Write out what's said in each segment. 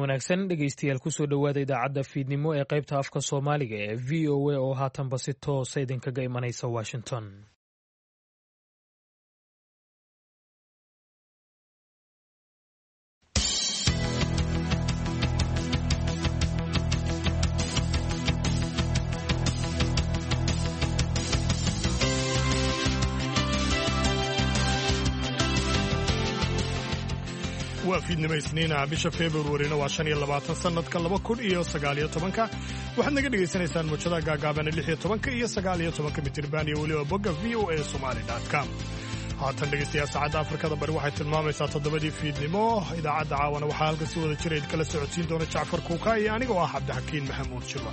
wanaagsan dhegeystayaal kusoo dhowaada idaacadda fiidnimo ee qaybta afka soomaaliga ee v o a oo haatanba si toosa idinkaga imanaysa washington. waa fiidnimo isniina bisha februarina waa 25 sanadka 2019 waxaad naga dhegaysanaysaan muujadaha gaagaabana 16 iyo 19 mitirban iyo weliba bogga voasomali.com. haatan dhegaystayaal saacadda afrikada bari waxay tilmaamaysaa 7 fiidnimo. idaacadda caawana waxaa halkan si wada jira idkala socodsiin doona Jacfar Kuuka iyo anigoo ah Cabdixakiin Maxamuud Shirwa.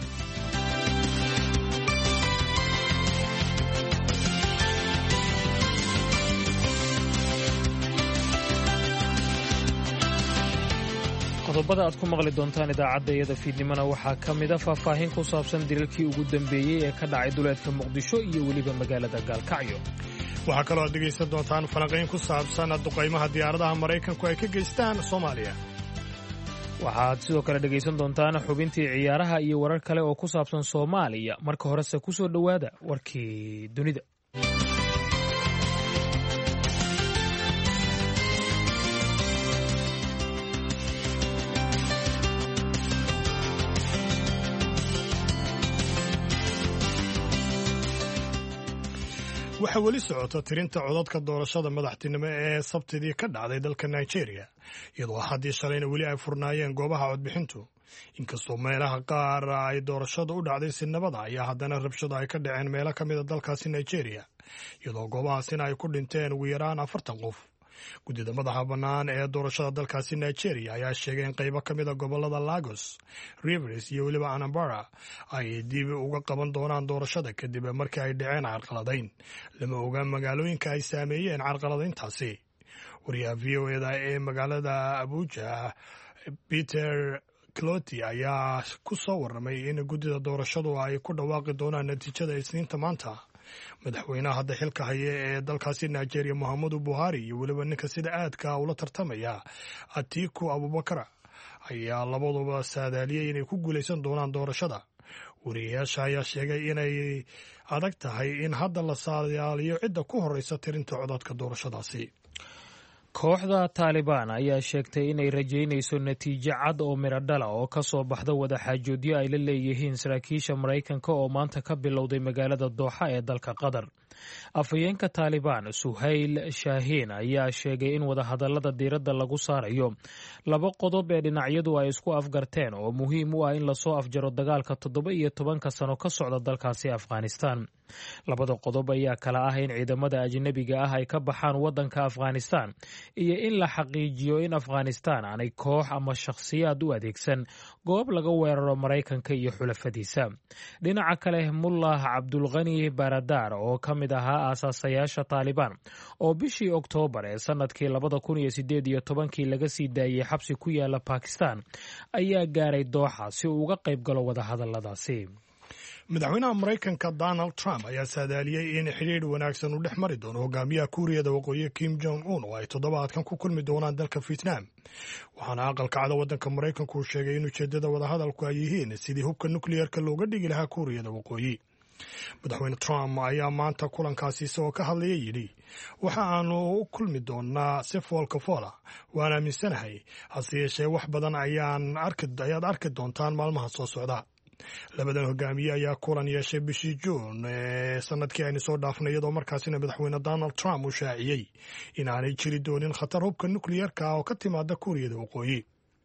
qodobada aad ku maqli doontaan idaacadda iyada fiidnimona waxaa ka mida faahfaahin ku saabsan dilalkii ugu dambeeyey ee ka dhacay duleedka muqdisho iyo weliba magaalada gaalkacyo. waxaa kaloo aad dhegaysan doontaan falanqayn ku saabsan duqaymaha diyaaradaha maraykanku ay ka geystaan soomaaliya. waxaad sidoo kale dhegaysan doontaan xubintii ciyaaraha iyo warar kale oo ku saabsan soomaaliya. marka horese ku soo dhowaada warkii dunida. waxaa weli socota tirinta codadka doorashada madaxtinimo ee sabtidii ka dhacday dalka Nigeria, iyadoo haddii shalayna weli ay furnaayeen goobaha codbixintu. inkastoo meelaha qaar ay doorashada u dhacday si nabada ayaa haddana rabshado ay ka dhaceen meelo ka mid a dalkaasi Nigeria, iyadoo goobahaasina ay ku dhinteen ugu yaraan 40 qof. guddida madaxa bannaan ee doorashada dalkaasi Nigeria ayaa sheegay in qaybo ka mid a gobollada Lagos, Rivers iyo weliba Anambra ay dib uga qaban doonaan doorashada kadib markii ay dhaceen carqaladayn. lama oga magaalooyinka ay saameeyeen carqaladayntaasi. wariyaha VOA ee magaalada Abuja Peter Cloti ayaa ku soo warramay in guddida doorashadu ay ku dhawaaqi doonaan natiijada isniinta maanta. madaxweynaha hadda xilka haya ee dalkaasi Nigeria Muhammadu Buhari iyo weliba ninka sida aadka ula tartamaya Atiku Abubakar ayaa labaduba saadaaliyay inay ku guulaysan doonaan doorashada. wariyayaasha ayaa sheegay inay adag tahay in hadda la saadaaliyo cidda ku horeysa tirinta codadka doorashadaasi. kooxda taalibaan ayaa sheegtay inay rajaynayso natiijo cad oo midho dhala oo ka soo baxda wadaxaajoodyo ay la leeyihiin saraakiisha Maraykanka oo maanta ka bilowday magaalada Dooxa ee dalka Qatar. afhayeenka taalibaan Suhayl Shaahiin ayaa sheegay in wadahadallada diiradda lagu saarayo 2 qodob ee dhinacyadu ay isku afgarteen oo muhiim u ah in lasoo afjaro dagaalka 17 sano ka socda dalkaasi Afghanistan. 2 qodob ayaa kala ah in ciidamada ajnabiga ah ay ka baxaan waddanka Afghanistan iyo in la xaqiijiyo in Afghanistan aanay koox ama shakhsiyaad u adeegsan goob laga weeraro Maraykanka iyo xulafadiisa. dhinaca kale Mullah Cabdulghani Baradar oo ka mid ahaa aasaasayaasha Taalibaan oo bishii Oktoobar ee sanadkii 2018 laga sii daayay xabsi ku yaala Pakistan ayaa gaaray Dooxa si uu uga qayb galo wadahadalladaasi. madaxweynaha Maraykanka Donald Trump ayaa saadaaliyay in xiriir wanaagsan uu dhex mari doono hogaamiyaha Kuuriyada Waqooyi Kim Jong-un oo ay toddobaadkan ku kulmi doonaan dalka Vietnam. waxaana aqalka cad waddanka Maraykanku uu sheegay in ujeedada wadahadalku ay yihiin sidii hubka nukliyeerka looga dhigi lahaa Kuuriyada Waqooyi. madaxweyne Trump ayaa maanta kulankaasi isagoo ka hadlayay yidhi waxa aanu u kulmi doonaa si foolka foola, waan aaminsanahay, hase yeeshee wax badan ayaad arki doontaan maalmaha soo socda. labadan hogaamiye ayaa kulan yeeshay bishii Juun ee sanadkii aynu soo dhaafnay, iyadoo markaasina madaxweyne Donald Trump uu shaaciyey in aanay jiri doonin khatar hubka nukliyeerka oo ka timaada Kuuriyada Waqooyi.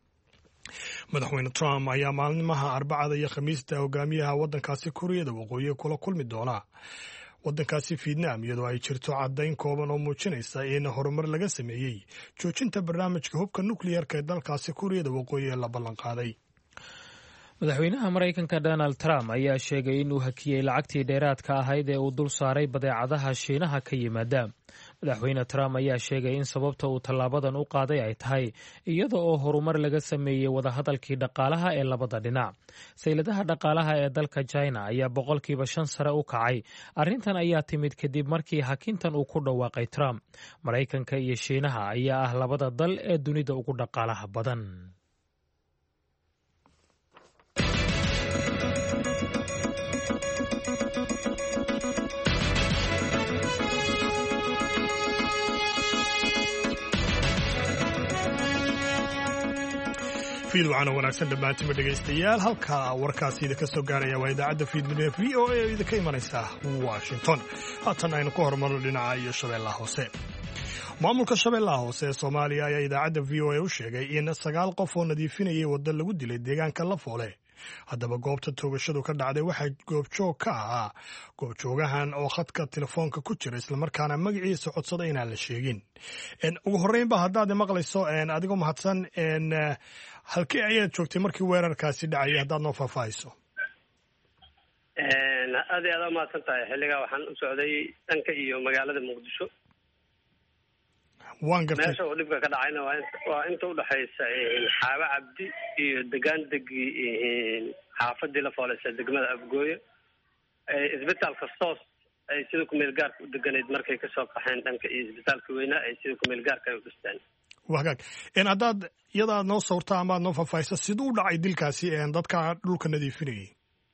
madaxweyne Trump ayaa maalmaha Arbacada iyo Khamiista hogaamiyaha waddankaasi Kuuriyada Waqooyi kula kulmi doona waddankaasi Vietnam, iyadoo ay jirto caddayn kooban oo muujinaysa in horumar laga sameeyey joojinta barnaamijka hubka nukliyeerka ee dalkaasi Kuuriyada Waqooyi ee la ballan qaaday. madaxweynaha Maraykanka Donald Trump ayaa sheegay inuu hakiyey lacagtii dheeraadka ahayd ee uu dul saaray badeecadaha Shiinaha ka yimaada. madaxweyne Trump ayaa sheegay in sababta uu tallaabadan u qaaday ay tahay iyada oo horumar laga sameeyey wadahadalkii dhaqaalaha ee labada dhinac. sayladaha dhaqaalaha ee dalka China ayaa 5% sare u kacay. arrintan ayaa timid kadib markii hakintan uu ku dhawaaqay Trump. Maraykanka iyo Shiinaha ayaa ah labada dal ee dunida ugu dhaqaalaha badan. fiid waxaana wanaagsan dhammaantima dhegaystayaal halka warkaasi idinka soo gaaraya waa idaacadda fiidnimo v o a oo idinka imanaysa washington haatan aynu ku horumarno dhinaca iyo shabeellaha hoose maamulka shabeellaha hoose ee soomaaliya ayaa idaacadda v o a u sheegay in 9 qof oo nadiifinayay waddo lagu dilay deegaanka Lafoole haddaba goobta toogashadu ka dhacday waxaa goobjoog ka ahaa goobjoogahan oo khadka telefoonka ku jira islamarkaana magaciisa codsaday inaan la sheegin ugu horreynba haddaad maqlayso adigoo mahadsan halkee ayaad joogtay markii weerarkaasi dhacayay haddaad noo faahfaahiso aad iyo aad u mahadsan tahay xilligaa waxaan u socday dhanka iyo magaalada muqdisho waan gartay meesha uu dhibka ka dhacayna waa inta udhexaysa xaaba cabdi iyo degaan degi xaafadii Lafoole ee degmada Afgooye isbitaalka Soos ay sida ku meel gaarka u deganayd markay ka soo qaxeen dhanka iyo isbitaalka weyna ay sida ku meel gaarka u dhisteen wagaag haddaad iyada noo sawirta ama noo faahfaahisa siduu u dhacay dilkaasi dadka dhulka nadiifinayay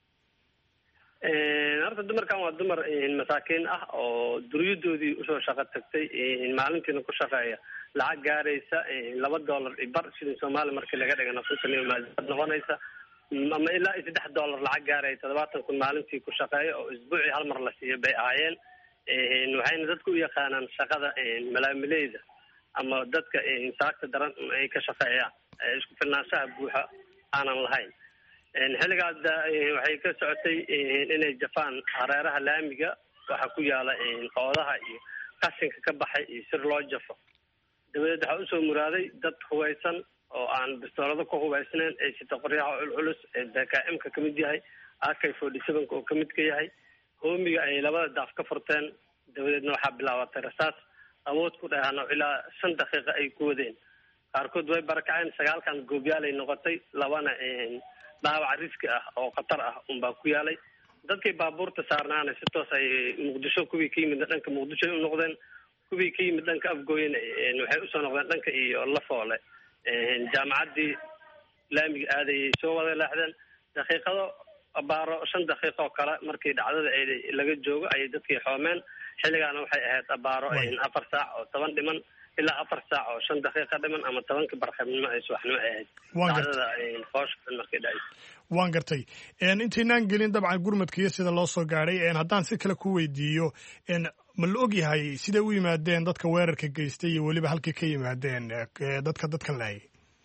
horta dumarkan waa dumar masaakiin ah oo duryadoodii usoo shaqo tagtay maalintiina ku shaqeeya lacag gaaraysa $2 shilin Soomaali markii laga dhigana noqonaysa ama ilaa $3 lacag gaaraya 70 kun maalintii ku shaqeeya oo isbuucii hal mar la siiyo bay ahaayeen waxayna dadku u yaqaanaan shaqada malaamileyda ama dadka saacta daran ay ka shaqeeyaan isku filnaanshaha buuxa aanan lahayn xilligaas waxay ka socotay inay jafaan hareeraha laamiga waxa ku yaala qoodaha iyo qashinka ka baxay iyo sir loo jafo dabadeed waxaa usoo muraaday dad hubeysan oo aan bistoolada ku hubeysnayn ay sita qoryaha culculus ee BKM-ka ka mid yahay AK-47 oo ka mid ka yahay hoomiga ay labada daaf ka furteen dabadeedna waxaa bilaabatay rasaas awood ku dhahan ilaa 5 daqiiqo ay ku wadeen qaarkood way barakaceen 9 goobyaal ay noqotay labana dhaawac riski ah oo khatar ah unbaa ku yaalay dadkii baabuurta saarnaana si toos ay muqdisho kuwii ka yimid dhanka muqdisho u noqdeen kuwii ka yimid dhanka Afgooyena waxay usoo noqdeen dhanka iyo Lafoole jaamacaddii laamiga aadayay soo wada laaxdeen daqiiqado abaaro 5 daqiiqo kale markii dhacdada ay laga joogo ay dadkii xoomeen xilligaana waxay ahayd abaaro 4 saac oo 10 dhiman ilaa 4 saac oo 5 daqiiqo dhiman ama 10 barqanimo ay subaxnimo ahayd waan gartay intaynaan gelin dabcan gurmadkiiyo sida loo soo gaadhay haddaan si kale ku weydiiyo ma la og yahay siday u yimaadeen dadka weerarka geystay iyo weliba halkay ka yimaadeen dadkan laayay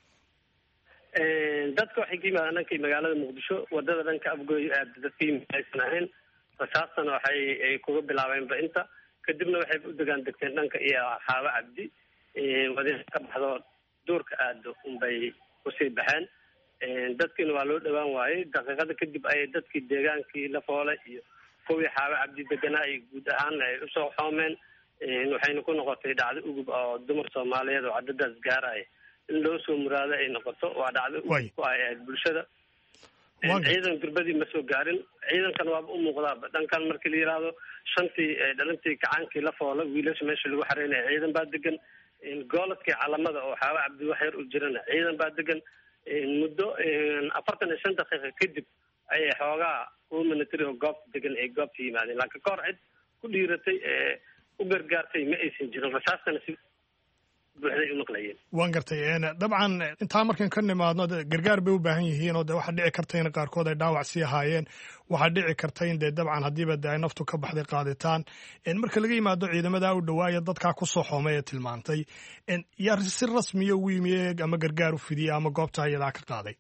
dadka waxay ka yimaadeen dhankii magaalada muqdisho wadada dhanka Afgooye aad dadka yimaadaysan ahayn rasaasana waxay kuga bilaabeenba inta kadibna waxay u degaan degteen dhanka iyo xaaba cabdi wadada ka baxdo duurka aado unbay kusii baxeen dadkiina waa loo dhawaan waayey daqiiqada kadib ay dadkii deegaankii Lafoole iyo kuwii xaaba cabdi deganaa ay guud ahaan ay usoo xoomeen waxayna ku noqotay dhacdo ugub oo dumar Soomaaliyeed oo cadadaas gaaraya in loo soo muraado ay noqoto waa dhacdo ugub ku ay bulshada ciidan gurbadii ma soo gaarin ciidankan waa u muuqdaa dhankan markii la yiraahdo shantii dhalintii kacaankii Lafoole wiilasha meesha lagu xareynay ciidan baa degan gooladkii calamada oo xaaba cabdi wax yar u jirana ciidan baa degan muddo 45 daqiiqo kadib ay xoogaa military oo goobta degan ay goobta yimaadeen laakiin kor cid ku dhiiratay u gargaartay ma aysan jirin rasaastana si buuxday u maqlayeen waan gartay dabcan intaa markaan ka nimaadno gargaar bay u baahan yihiin oo waxaa dhici karta in qaarkood ay dhaawac sii ahaayeen waxaa dhici karta in dabcan haddiiba ay naftu ka baxday qaaditaan marka laga yimaado ciidamada u dhawaaya dadkaa kusoo xoomay ee tilmaantay yaa si rasmiya ugu yimi ama gargaar u fidiyay ama goobta iyadaa ka qaaday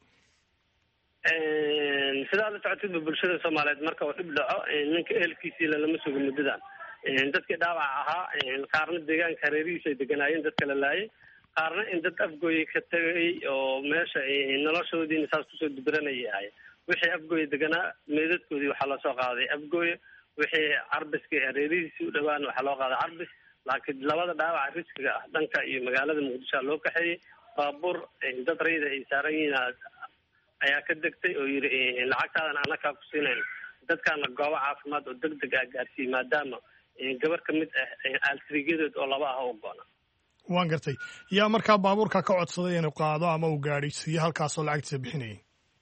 sidaa la socotayba bulshada Soomaaliyeed marka uu dhib dhaco ninka ehelkiisii lama sugo muddadan dadkii dhaawac ahaa qaarna deegaanka hareerihiisa ay deganaayeen dadka la laayay qaarna in dad Afgooye ka tagay oo meesha noloshoodiina saas kusoo dibranayay wixii Afgooye deganaa meedadkoodii waxaa loo soo qaaday Afgooye wixii carbiska hareerihiisa u dhawaan waxaa loo qaaday carbis laakiin labada dhaawac riskiga ah dhanka iyo magaalada Muqdisho loo kaxeeyay baabuur dad rayid ay saaran yihiin ayaa ka degtay oo yiri lacagtaadan anaka ku siineen dadkana goobo caafimaad oo degdeg ah gaarsiin maadaama gabar ka mid ah altrigeed oo laba ah oo go'an waan gartay yaa markaa baabuurka ka codsaday inuu qaado ama uu gaadhsiiyo halkaas oo lacagtiisa bixinayay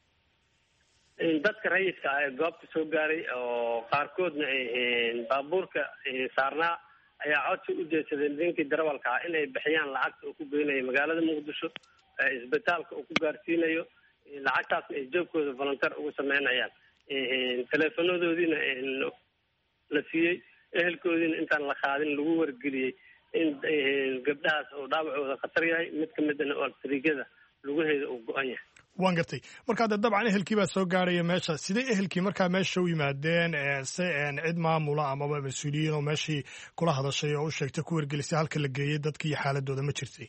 dadka rayidka ah ee goobta soo gaaray oo qaarkoodna baabuurka saarnaa ayaa codsi u jeedsadeen ninkii darawalka ah inay bixiyaan lacagta uu ku geynayo magaalada Muqdisho isbitaalka uu ku gaarsiinayo, lacagtaasna ay joogkooda volunteer ugu sameynayaan. Teleefonadoodiina la siiyey, ehelkoodiina intaan la qaadin lagu wargeliyey in gabdhahaas uu dhaawacooda khatar yahay, mid ka midana oo sariigyada lugaheeda uu go-an yahay. waan gartay. marka de dabcan ehelkii baa soo gaaraya meesha. sidee ehelkii markaa meesha u yimaadeen? se cid maamula amaba mas-uuliyiin oo meeshii kula hadashay oo u sheegtay ku wargelisay halka la geeyey dadkii iyo xaaladooda ma jirtay?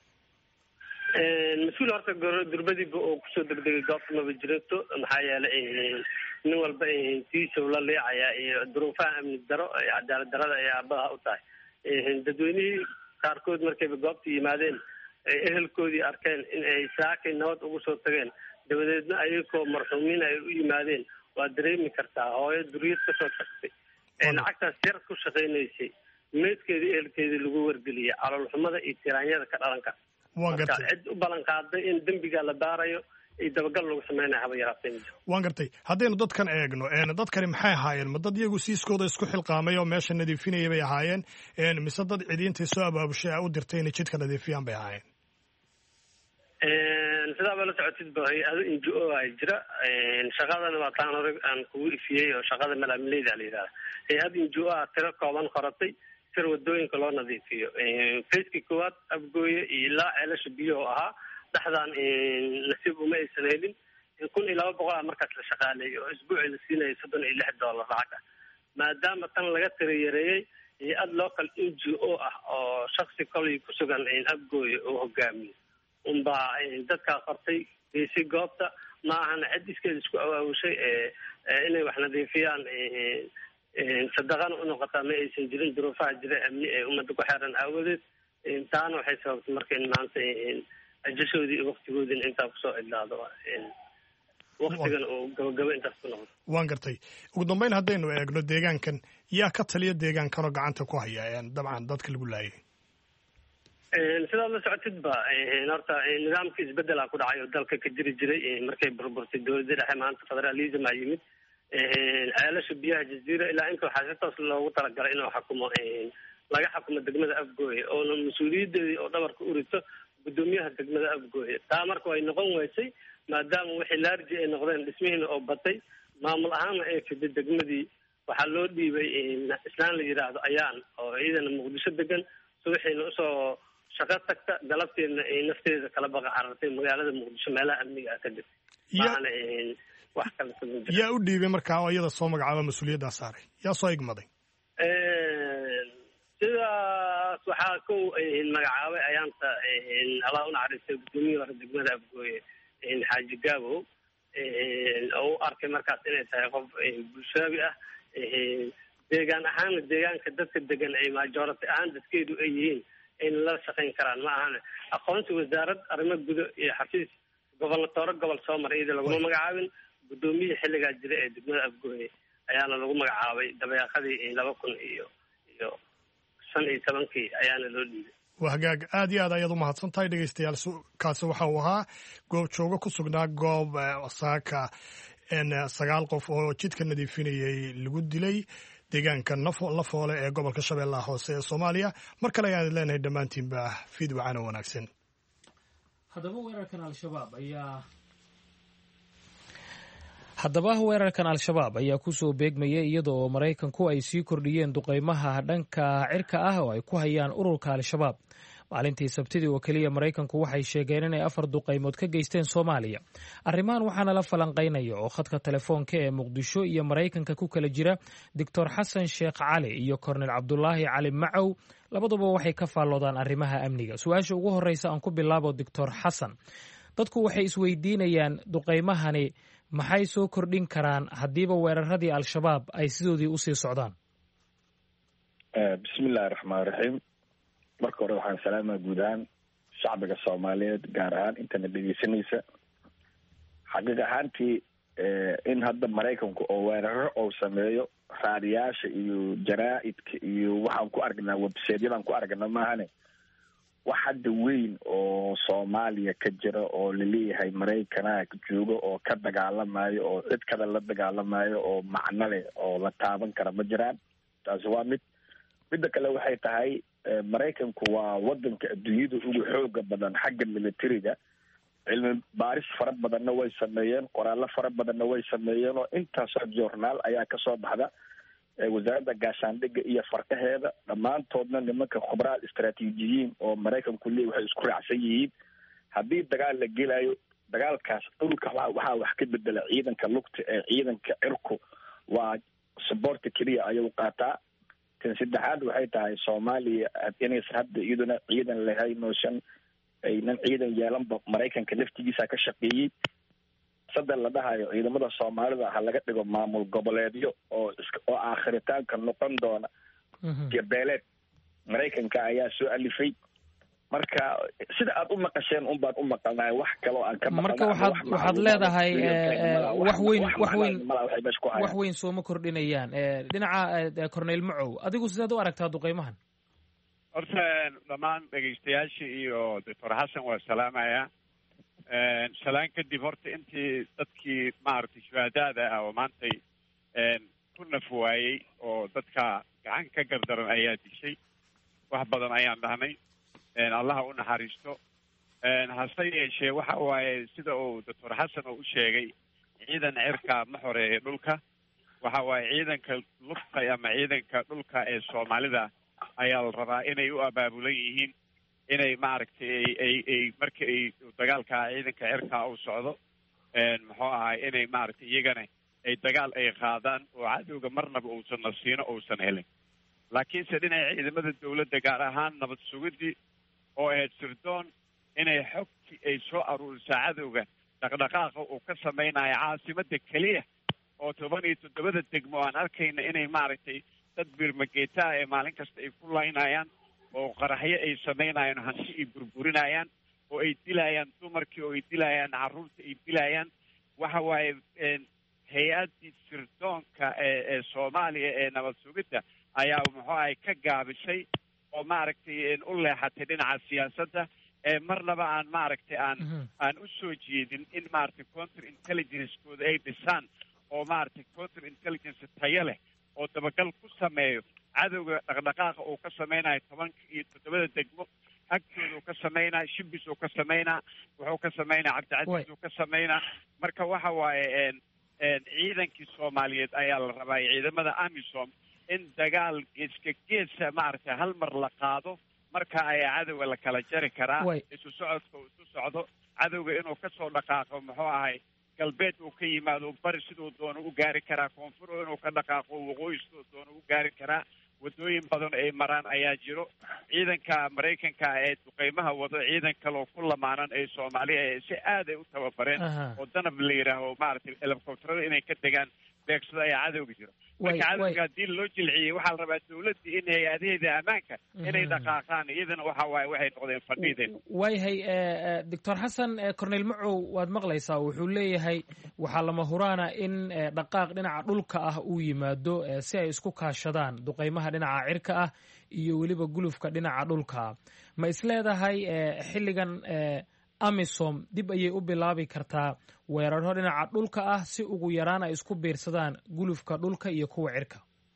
mas-uul horta durbadiiba oo kusoo degdegay goobta maba jirto, maxaa yeelay nin walba tiisa la leecayaa iyo duruufaha amni daro iyo cadaalad darada ay aabaha u tahay. dadweynihii qaarkood markayba goobta yimaadeen ehelkoodii arkeen in ay saakay nabad ugu soo tageen, dabadeedna ayagoo marxuumiin ay u yimaadeen, waa dareemi kartaa hooyo duriyad kasoo tagtay lacagtaas yar ku shaqaynaysay, meydkeedii ehelkeedii lagu wargeliyay caloolxumada iyo tiraanyada ka dhalanka. marka cid u ballan qaaday in dembiga la baarayo iyo dabagal lagu sameynaya haba yaraatay. waan gartay. haddaynu dadkan eegno, dadkani maxay ahaayeen? ma dad iyagu siiskooda isku xilqaamay oo meesha nadiifinaya bay ahaayeen, mise dad cidiintay soo abaabushay u dirtay inay jidka nadiifiyaan bay ahaayeen? sidaaba la socotid ba hay-ado NGO ay jira. shaqadana waa taan hore aan kugu ifiyey oo shaqada malaamileyda la yidhahda. hay-ad NGO ah tiro kooban qoratay sir wadooyinka loo nadiifiyo. facekii koowaad Afgooye iyo ilaa ceelasha biyaho ahaa dhexdaan nasiib uma aysan helin. 1,200 markaas la shaqaaleeyay oo isbuucii la siinayay $36 lacag ah. maadaama tan laga tiro yareeyey, hay-ad local NGO ah oo shaksi kolay ku sugan Afgooye oo hogaamiyo unbaa dadkaa qortay geysay goobta. ma ahana cid iskeeda isku awaawushay inay wax nadiifiyaan. sadaqana u noqotaa ma aysan jirin, duruufaha jira amni ee ummadda ku xeeran aawadeed. taana waxay sababtay marka in maanta ajashoodii iyo waktigoodina intaa kusoo cidlaado, waktigan uu gabagabo intaas ku noqdo. waan gartay. ugu dambeyn haddaynu eegno deegaankan, yaa ka taliya deegaankanoo gacanta ku haya dabcan dadka lagu laayay? sidaad la socotid ba horta nidaamka isbedela ku dhacay oo dalka ka jiri jiray markay burburtay dowladda dhexe. maanta federalism aa yimid. ceelasha biyaha jaziira ilaa inta waxaa si toos loogu talagalay inuu xukumo laga xukumo degmada Afgooye, oona mas-uuliyadeedii oo dhabarka u rito gudoomiyaha degmada Afgooye. taa marka way noqon weysay maadaama wixii laarji ay noqdeen, dhismihiina oo batay, maamul ahaanna ay fiday degmadii. waxaa loo dhiibay islaan la yidhaahdo ayaan oo ciidana Muqdisho degan, subaxiina usoo shaqo tagta, galabteedna ay nafteeda kala baqa carartay magaalada Muqdisho meelaha amniga ah kadib. maana wax kale yaa u dhiibay markaa oo iyada soo magacaaba mas-uuliyaddaa saaray? yaa soo igmaday? sidaas waxaa kow magacaabay ayaanta allah u naxariistay gudoomiyihii hore degmada Afgooye xaaji Gaabow, oo u arkay markaas inay tahay qof bulshaabi ah. deegaan ahaana deegaanka dadka degan ay majority ahaan dadkeedu ay yihiin in la shaqayn karaan. ma ahana aqoonsi wasaarad arrimo gudo iyo xafiis gobol soo maray iyada laguma magacaabin. gudoomiye xilligaa jira ee degmada Afgooye ayaana lagu magacaabay dabayaaqadii 2015 ayaana loo dhiibay. waa hagaag. aad iyo aad ayaad u mahadsan tahay dhegeystayaal. kaasi waxa uu ahaa goob jooga ku sugnaa goob saaka 9 qof oo jidka nadiifinayay lagu dilay deegaanka Lafoole ee gobolka Shabeellaha Hoose ee Soomaaliya. mar kale ayaan leenahay dhammaantiinba fiid wacan oo wanaagsan. haddaba weerarkan al-shabaab ayaa kusoo beegmayay iyada oo Maraykanku ay sii kordhiyeen duqeymaha dhanka cirka ah oo ay ku hayaan ururka al-shabaab. maalintii Sabtidii oo keliya Maraykanku waxay sheegeen inay 4 duqeymood ka geysteen Soomaaliya. arrimahan waxaana la falanqaynaya oo khadka telefoonka ee Muqdisho iyo Maraykanka ku kala jira Dr. Xasan Sheekh Cali iyo Kornel Cabdulaahi Cali Macow. labaduba waxay ka faalloodaan arrimaha amniga. su-aasha ugu horreysa aan ku bilaabo Dr. Xasan. dadku waxay isweydiinayaan duqeymahani maxay soo kordhin karaan haddiiba weeraradii al-shabaab ay sidoodii usii socdaan? bismillahi raxmaan raxiim. marka hore waxaan salaamaa guud ahaan shacbiga Soomaaliyeed, gaar ahaan intana dhegeysanaysa. xaqiiq ahaantii in hadda Maraykanku oo weeraro oo sameeyo raadiyaasha iyo jaraa'idka iyo waxaan ku aragnaa website-yadan ku aragnaa maahane wax hadda weyn oo Soomaaliya ka jira oo laleeyahay Maraykana joogo oo ka dagaalamayo oo cid kale la dagaalamayo oo macno leh oo la taaban kara ma jiraan. taasi waa midda kale waxay tahay Maraykanku waa wadanka adduunyada ugu xooga badan xagga militariga cilmi baaris fara badanna way sameeyeen, qoraallo fara badanna way sameeyeen oo intaasoo journaal ayaa kasoo baxda wasaaradda gaashaandhigga iyo farkaheeda. dhammaantoodna nimanka khubraad istaraatiijiyiin oo maraykanku leey waxay isku raacsan yihiin haddii dagaal la gelayo, dagaalkaas dhulka waxaa wax ka bedela ciidanka lugta ee ciidanka cirku waa saboorta keliya ayuu qaataa. tan saddexaad waxay tahay soomaaliya inaysan hadda iyaduna ciidan lahayn oosan aynan ciidan yeelanba maraykanka laftigiisa ka shaqeeyey. saddex la dhahayo ciidamada soomaalida ha laga dhigo maamul goboleedyo oo aakhiritaanka noqon doona gabeeleed maraykanka ayaa soo alifay. marka sida aad u maqasheen un baan u maqalnahay, wax kaloo aan ka marka waxaad leedahay wax weyn sooma kordhinayaan. dhinaca Corneyl Macow, adigu sidaad u aragtaa duqeymahan? horta dhammaan dhegaystayaasha iyo doctor xasan waa salaamaya. salaan kadib horta intii dadkii maaragtay shuhadaada ah oo maantay ku naf waayey oo dadka gacan ka gardaran ayaa dishay, wax badan ayaan dhahnay, allaha u naxariisto. hase yeeshee waxa waaye sida uu doctor xasan uu u sheegay, ciidan cirka ma xoreeya dhulka. waxa waaye ciidanka lugta ama ciidanka dhulka ee soomaalida ayaa la rabaa inay u abaabulan yihiin, inay maaragtay ay marka ay dagaalka ciidanka cirka u socdo muxuu ahay inay maaragtay iyagana ay dagaal ay qaadaan oo cadowga marnaba uusan nasiino uusan helin. laakiinse dhinaca ciidamada dawladda gaar ahaan nabad sugidii oo ahayd sirdoon inay xogtii ay soo aruurisaa cadowga dhaqdhaqaaqa uu ka samaynayo caasimada keliya oo 17 degmo aan arkayna inay maaragtay dad birmageetaa ee maalin kasta ay ku laynayaan oo qaraxyo ay samaynayaan, hanti ay burburinayaan oo ay dilayaan dumarkii oo ay dilayaan carruurta ay dilayaan. waxa waaye hay-addii sirdoonka ee Soomaaliya ee nabad sugidda ayaa muxuu ahay ka gaabisay oo maaragtay u leexatay dhinaca siyaasadda ee marnaba aan maaragtay aan u soo jeedin in maaragtay counter intelligence-kooda ay dhisaan oo maaragtay counter intelligence tayo leh oo dabagal ku sameeyo cadowga dhaqdhaqaaqa uu ka samaynayo 17 degmo agtooda uu ka samaynayo, shibis uu ka samaynaa, wuxuu ka samaynaa cabdicasiis uu ka samaynaa. marka waxa waaye ciidankii Soomaaliyeed ayaa la rabaa ciidamada AMISOM in dagaal geeska geesa maaragtay hal mar la qaado, marka ayaa cadowga la kala jari karaa. isu socodka uu isu socdo, cadowga inuu kasoo dhaqaaqo muxuu ahay galbeed uu ka yimaado bari siduu doono u gaari karaa, koonfur inuu ka dhaqaaqo waqooyi siduu doono u gaari karaa. wadooyin badan ay maraan ayaa jiro. ciidanka Maraykanka ee duqeymaha wado ciidan kaloo ku lamaanan ee Soomaaliya ee si aad ay u tababareen oo danab la yidhaaho maaragtay helicopterada inay ka degaan beegsada ayaa cadowga jiro. marka cadowga haddii loo jilciyey waxaa la rabaa dawladda in hay-adaheeda ammaanka inay dhaqaaqaan, iyadana waxa waaye waxay noqdeen fadhiideen. waayahay doctor xasan, Corneyl Macow waad maqlaysaa, wuxuu leeyahay waxaa lama huraana in dhaqaaq dhinaca dhulka ah uu yimaado si ay isku kaashadaan duqeymaha dhinaca cirka ah iyo weliba gulufka dhinaca dhulka. ma isleedahay xilligan AMISOM dib ayay u bilaabi kartaa weeraro dhinaca dhulka ah si ugu yaraan ay isku biirsadaan gulufka dhulka iyo kuwa cirka?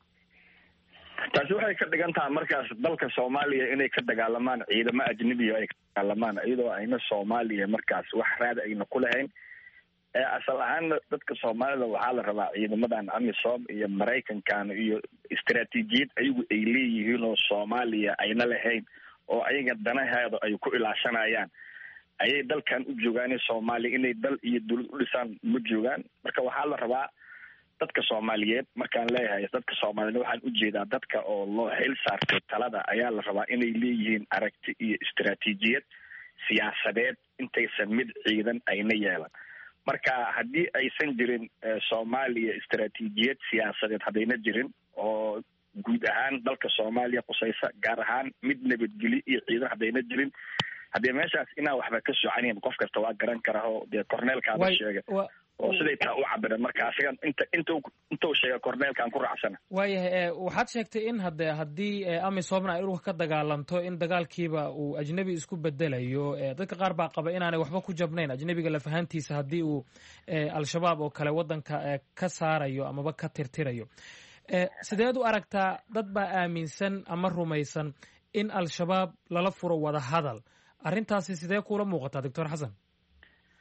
taasi waxay ka dhigan tahay markaas dalka Soomaaliya inay ka dagaalamaan ciidamo ajnabi ay ka dagaalamaan iyadoo ayna Soomaaliya markaas wax raad ayna ku lahayn. asal ahaan dadka Soomaalida waxaa la rabaa ciidamadan AMISOM iyo Maraykankan iyo istaraatiijiyad ayagu ay leeyihiin oo Soomaaliya ayna lahayn oo ayaga danaheeda ay ku ilaashanayaan ayay dalkan u joogaan. Soomaaliya inay dal iyo dawlad u dhisaan ma joogaan. marka waxaa la rabaa dadka Soomaaliyeed, markaan leeyahay dadka Soomaaliyeed waxaan u jeedaa dadka oo loo xil saartay talada ayaa la rabaa inay leeyihiin aragti iyo istaraatiijiyad siyaasadeed intaysan mid ciidan ayna yeelan. marka haddii aysan jirin Soomaaliya istaraatiijiyad siyaasadeed haddayna jirin oo guud ahaan dalka Soomaaliya qusaysa gaar ahaan mid nabadgelyo iyo ciidan haddayna jirin, haddii meeshaas inaan waxba ka soconayn qof kasta waa garan karaa oo dee Corneylkaada sheegay oo siday taa u cabiran. marka asigan intuu sheegay Corneylkan ku raacsana. waayahay waxaad sheegtay in haddii AMISOMna ay dhulka ka dagaalanto in dagaalkiiba uu ajnabi isku bedelayo. dadka qaar baa qaba inaanay waxba ku jabnayn ajnabiga lafahantiisa haddii uu al-shabaab oo kale waddanka ka saarayo amaba ka tirtirayo. sideed u aragtaa? dad baa aaminsan ama rumaysan in al-shabaab lala furo wada hadal. arrintaasi sidee kuula muuqataa doctor xasan?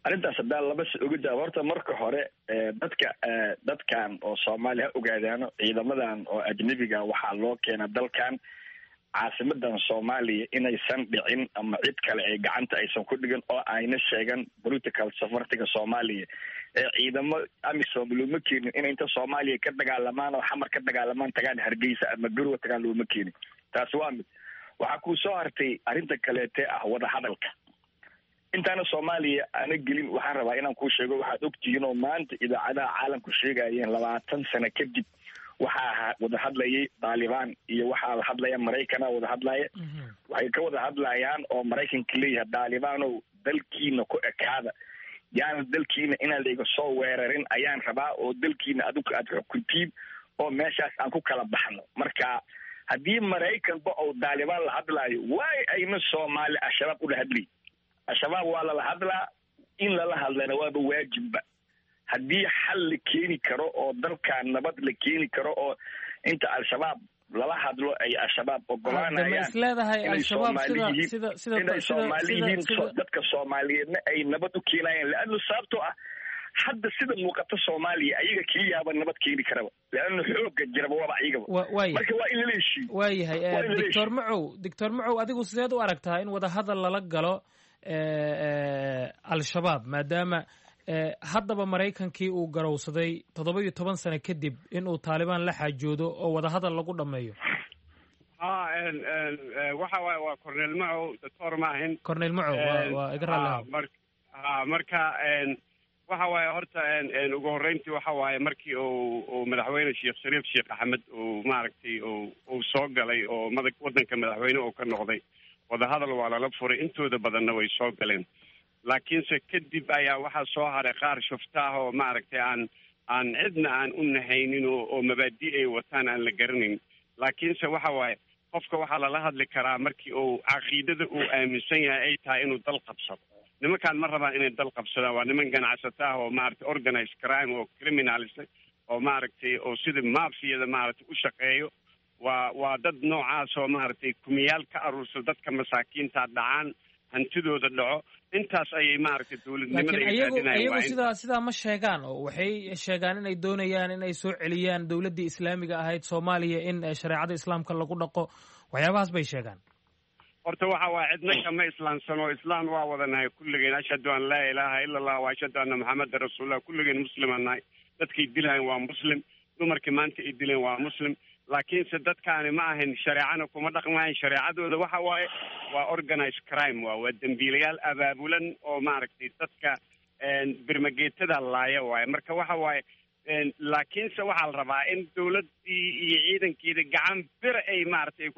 arrintaas haddaan laba si oga jawaab, horta marka hore dadkan oo Soomaali ha ogaadaano ciidamadan oo ajnabiga waxaa loo keena dalkan caasimadan Soomaaliya inaysan dhicin ama cid kale ay gacanta aysan ku dhigin oo ayna sheegan political sovereignty Soomaaliya ciidamo amisom looma keenin inay inta Soomaaliya ka dagaalamaan oo xamar ka dagaalamaan tagaan Hargeysa ama Garowe tagaan looma keenin. taas waa mid. waxaa ku soo hartay arrinta kaleete wada hadalka. intaana Soomaaliya ana gelin waxaan rabaa inaan ku sheego waxaad ogtihiin oo maanta idaacadaha caalamku sheegayeen 20 sano kadib waxaa wada hadlayay Taliban iyo waxaa hadlaya Mareykanka wada hadlaya. waxay ka wada hadlayaan oo Mareykanka leeyahay Taliban oo dalkiina ku ekaada yaan dalkiina inaan leeyahay soo weerarin ayaan rabaa oo dalkiina aad xukuntiin oo meeshaas aan ku kala baxno. marka haddii Mareykanka oo Taliban la hadlayo way ayna Soomaali ashabaab u hadlay ashabaab waa la hadlaa in la hadlana waaba waajibba. haddii xal la keeni karo oo dalkan nabad la keeni karo oo inta al-shabaab lala hadlo ay al-shabaab ogolaanayaan inay Soomaaliyiin dadka Soomaaliyeedna ay nabad u keenayaan laanno sababtoo hadda sida muuqata Soomaaliya ayaga kaliyaaba nabad keeni karaba laanno xooga jiraba waaba ayaga marka waa in la leeshiyo. waayahay Dr. Macow adigu sideed u aragtaa in wada hadal lala galo al-shabaab maadaama haddaba Mareykankii uu garowsaday 17 sano kadib inuu Taliban la xaajoodo oo wada hadal lagu dhameeyo? waxa waa Cornel Macow Dr. Maahin Cornel Macow waa iga raali marka waxa waaye horta ugu horreyntii waxa waaye markii uu madaxweyne Sheekh Shariif Sheekh Axmed uu maaragtay uu soo galay oo wadanka madaxweyne uu ka noqday wada hadal waa lala furay intooda badanna way soo galeen. laakiinse kadib ayaa waxaa soo haray qaar shuftaah oo maaragtay aan cidna aan u nahaynin oo mabaadi ay wataan aan la garanayn. laakiinse waxa waaye qofka waxaa lala hadli karaa markii uu caqiidada uu aaminsan yahay ay tahay inuu dal qabsado. nimankaan ma rabaan inay dal qabsadaan, waa niman ganacsato oo maaragtay organized crime oo criminals oo maaragtay oo sida mafiyada maaragtay u shaqeeyo. waa dad noocaas oo maaragtay kumiyaal ka aruursan dadka masaakiinta dhacaan hantidooda dhaco. intaas ayay maaragtay dawladnimada ayagu sidaa ma sheegaan oo waxay sheegaan inay doonayaan inay soo celiyaan dawladdii islaamiga ahayd Soomaaliya in shareecada islaamka lagu dhaqo. waxyaabahaas bay sheegaan. horta waxa waa cidna kama islaamsano islaan waa wadanahay kulligeen ashhadu an laa ilaaha illa allah wa ashhadu anna muhammadar rasuulullah kulligeen muslimaanahay. dadkay dilaan waa muslim, dumarkii maanta ay dileen waa muslim. laakiinse dadkaani ma ahan shareecana kuma dhaqmayan. shareecadooda waxa waaye waa organized crime waa dambiilayaal abaabulan oo maaragtay dadka birmageetada laaya waaye. marka waxa waaye laakiinse waxaa la rabaa in dawladdii iyo ciidankeeda gacan bira ay maaragtay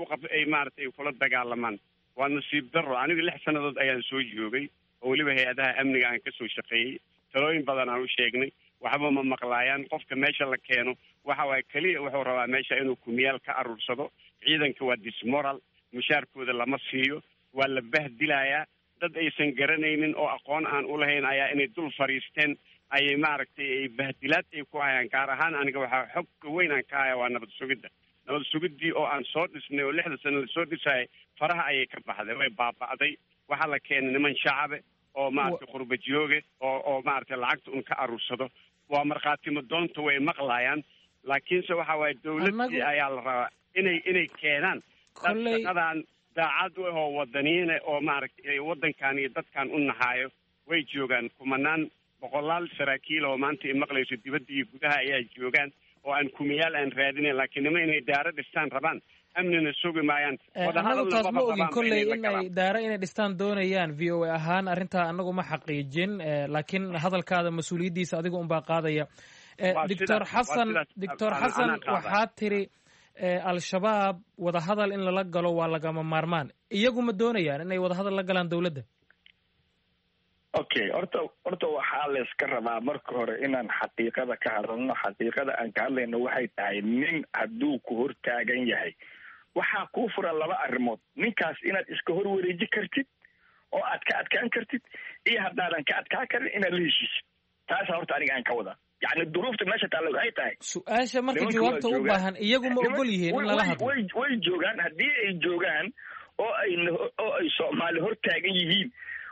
ay kula dagaalamaan. waa nasiib darro. anigu 6 sannadood ayaan soo joogay oo weliba hay-adaha amniga aan ka soo shaqeeyey. talooyin badan aan u sheegnay, waxba ma maqlaayaan. qofka meesha la keeno waxa waaye keliya wuxuu rabaa meesha inuu kumiyaal ka aruursado. ciidanka waa dismoral, mushaarkooda lama siiyo, waa la bahdilayaa. dad aysan garanaynin oo aqoon aan u lahayn ayaa inay dul fariisteen ayay maaragtay ay bahdilaad ay ku hayaan. gaar ahaan aniga waxaa xogka weyn aan ka haya waa nabad sugidda. nabad sugiddii oo aan soo dhisnay oo 6 sano lasoo dhisayay faraha ayay ka baxday, way baaba'day. waxaa la keenay niman shacabe oo maaragtay qurba jooge oo maaragtay lacagta un ka aruursado. waa markhaatimo doonta way maqlaayaan. laakiinse waxa waaye dawladdii ayaa la rabaa inay keenaan shaqadan daacad oo wadaniine oo maaragtay waddankan iyo dadkan u naxaayo. way joogaan kumanaan boqolaal saraakiil oo maanta ay maqlayso dibadda iyo gudaha ayaa joogaan oo aan kumiyaal aan raadinayn. laakiin nima inay daaro dhistaan rabaan, amnina sugi maayaan. anagu taas ma ogin kolley inay daaro inay dhistaan doonayaan. VOA ahaan arrintaa anagu ma xaqiijin, laakiin hadalkaada mas-uuliyaddiisa adiga unbaa qaadaya. Dr. Xasan waxaa tiri al-shabaab wada hadal in lala galo waa lagama maarmaan. iyagu ma doonayaan inay wada hadal la galaan dawladda? okay, horta waxaa la iska rabaa marka hore inaan xaqiiqada ka hadalno. xaqiiqada aan ka hadlayno waxay tahay nin hadduu ku hortaagan yahay waxaa kuu furan 2 arrimood. ninkaas inaad iska hor wareeji kartid oo aad ka adkaan kartid, iyo haddaadan ka adkaan karin inaad la heshiisid. taasa horta aniga aan ka wadaa. yacni duruufta meesha taalla waxay tahay su-aasha marka jawaabta u baahan iyagu ma ogol yihiin in lala hadlo? way joogaan. haddii ay joogaan oo ay Soomaali hortaagan yihiin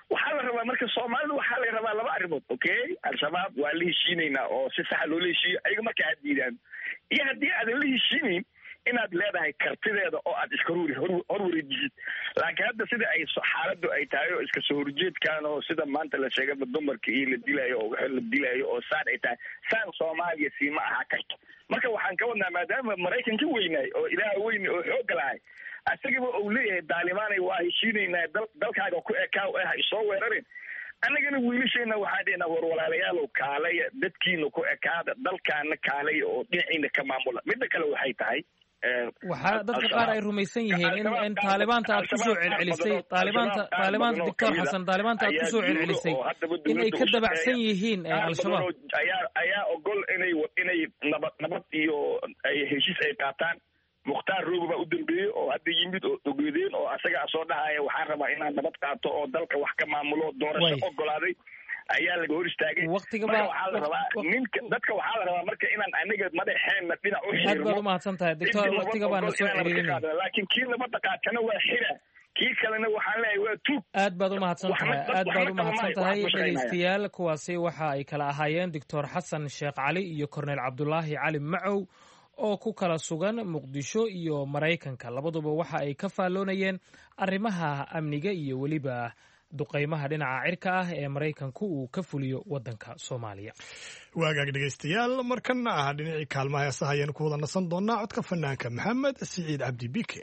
waxaa la rabaa marka soomaalida waxaa la rabaa laba arrimood. Okay, al-shabaab waa la heshiinaynaa oo si saxa loola heshiiyo ayaga marka aad diidaan, iyo haddii aadan la heshiinayn inaad leedahay kartideeda oo aad iska horwareejisid. laakiin hadda sida ay xaaladdu ay tahay oo iska soo horjeedkaan oo sida maanta la sheegaba dumarka iyo la dilaayo oo waxa la dilaayo oo saan ay tahay, saan Soomaaliya siima aha karto. marka waxaan ka wadnaa maadaama Maraykanka weynaay oo ilaaha weyne oo xoog lahay asagaba uu leeyahay daalimaanay waa heshiinaynaa dalkaaga ku ekaa ah isoo weerarin, annagana wiilasheena waxaa dhehna war walaalayaal oo kaalaya dadkiina ku ekaada dalkaana kaalaya oo dhinaciina ka maamula. midda kale waxay tahay waxaa dadka qaar ay rumaysan yihiin in taalibaanta aad kusoo celcelisay taalibaanta doctor xasan taalibaanta aad kusoo celcelisay in ay ka dabacsan yihiin al-shabaab ayaa ogol inay nabad iyo ay heshiis ay qaataan. mukhtaar roogo baa u dambeeyey oo hadda yimid oo ogeedeen oo asaga soo dhahaya waxaan rabaa inaan nabad qaato oo dalka wax ka maamulo doorasho ogolaaday ayaa laga hor istaagay. waxaa la rabaa ninka dadka waxaa la rabaa marka inaan aniga madaxeena dhinac u xirno. aad baad umahadsan tahay doctor, waqtiga baana soo celiinay. laakiin kii nabadda qaatana waa xira, kii kalena waxaan leeyahay waa tuug. aad baad umahadsan tahay, aad baad umahadsan tahay dhegeystayaal. kuwaasi waxa ay kala ahaayeen doctor xasan sheekh cali iyo korneyl cabdulaahi cali macow oo ku kala sugan Muqdisho iyo Maraykanka. labaduba waxa ay ka faalloonayeen arrimaha amniga iyo weliba duqeymaha dhinaca cirka ah ee Maraykanku uu ka fuliyo waddanka Soomaaliya. waagaag dhegeystayaal, markana ah dhinacii kaalmaha heesaha ayaan ku wada nasan doonaa codka fanaanka Maxamed Siciid Cabdi Bike.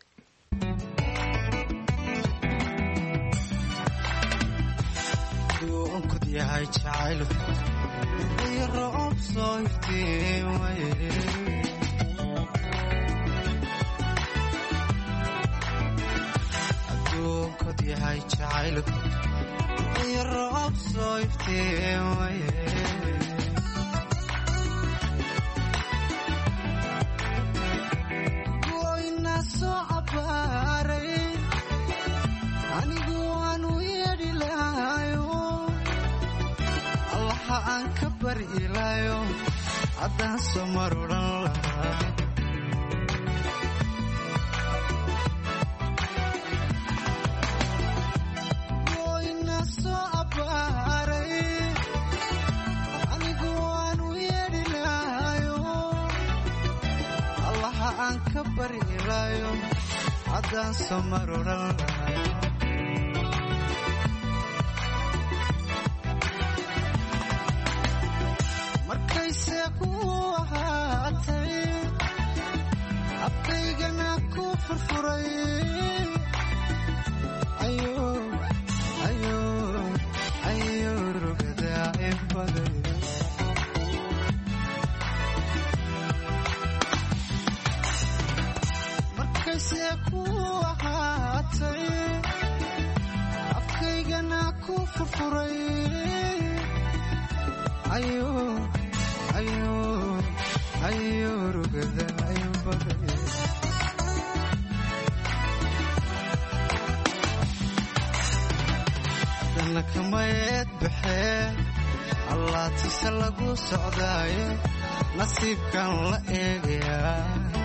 yahay jacayl iyo roob soo iftiimay adduunkod yahay jacayl iyo roob soo iftiimay goyna soo cabaaray anigu waanu yeedhi lahayo allaha aan ka bari ilaayo haddaan soo marudhan lahaa goyna soo abbaaray anigu waanu yeedhi lahayo allaha aan ka bari ilaayo haddaan soo marudhan lahaa markayse ku ahaatay abkaygana ku furfuray ayo rugadaa inbaday markayse ku ahaatay abkaygana ku furfuray ayo rugada inbaday haddana kamayeed baxee allaatise lagu socdaaye nasiibkan la eegayaa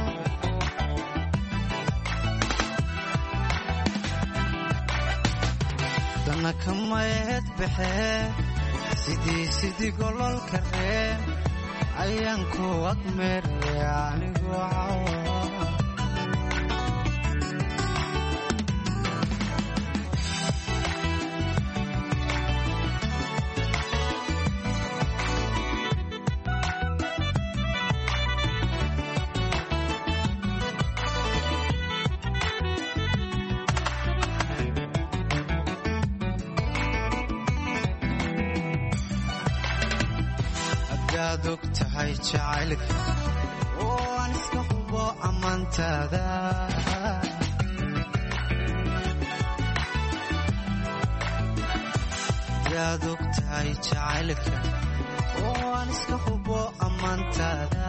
haddana kamayeed baxee sidii gololka reen ayaan ku agmeeraya anigoo cawa hadaad og tahay jacaylka oo aan iska hubo ammaantaada hadaad og tahay jacaylka oo aan iska hubo ammaantaada.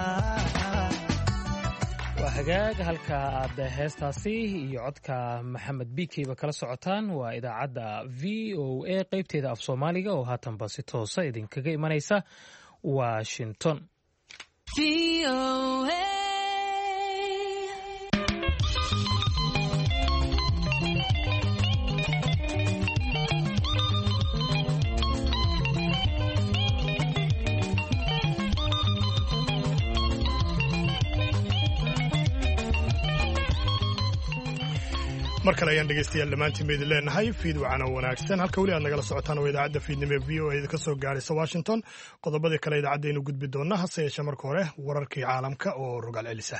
waa hagaag halka aad heestaasi iyo codka maxamed bikeyba kala socotaan waa idaacadda v o a qaybteeda af soomaaliga oo haatanba si toosa idinkaga imanaysa Washington. mar kale ayaan dhegaystayaal dhammaantiin ba idin leenahay fiid wacana wanaagsan halka weli aad nagala socotaan oo idaacadda fiidnimo ee v o a ka soo gaaraysa washington qodobadii kale idaacadaynu gudbi doonna hase yeeshee marka hore wararkii caalamka oo rogaal celisa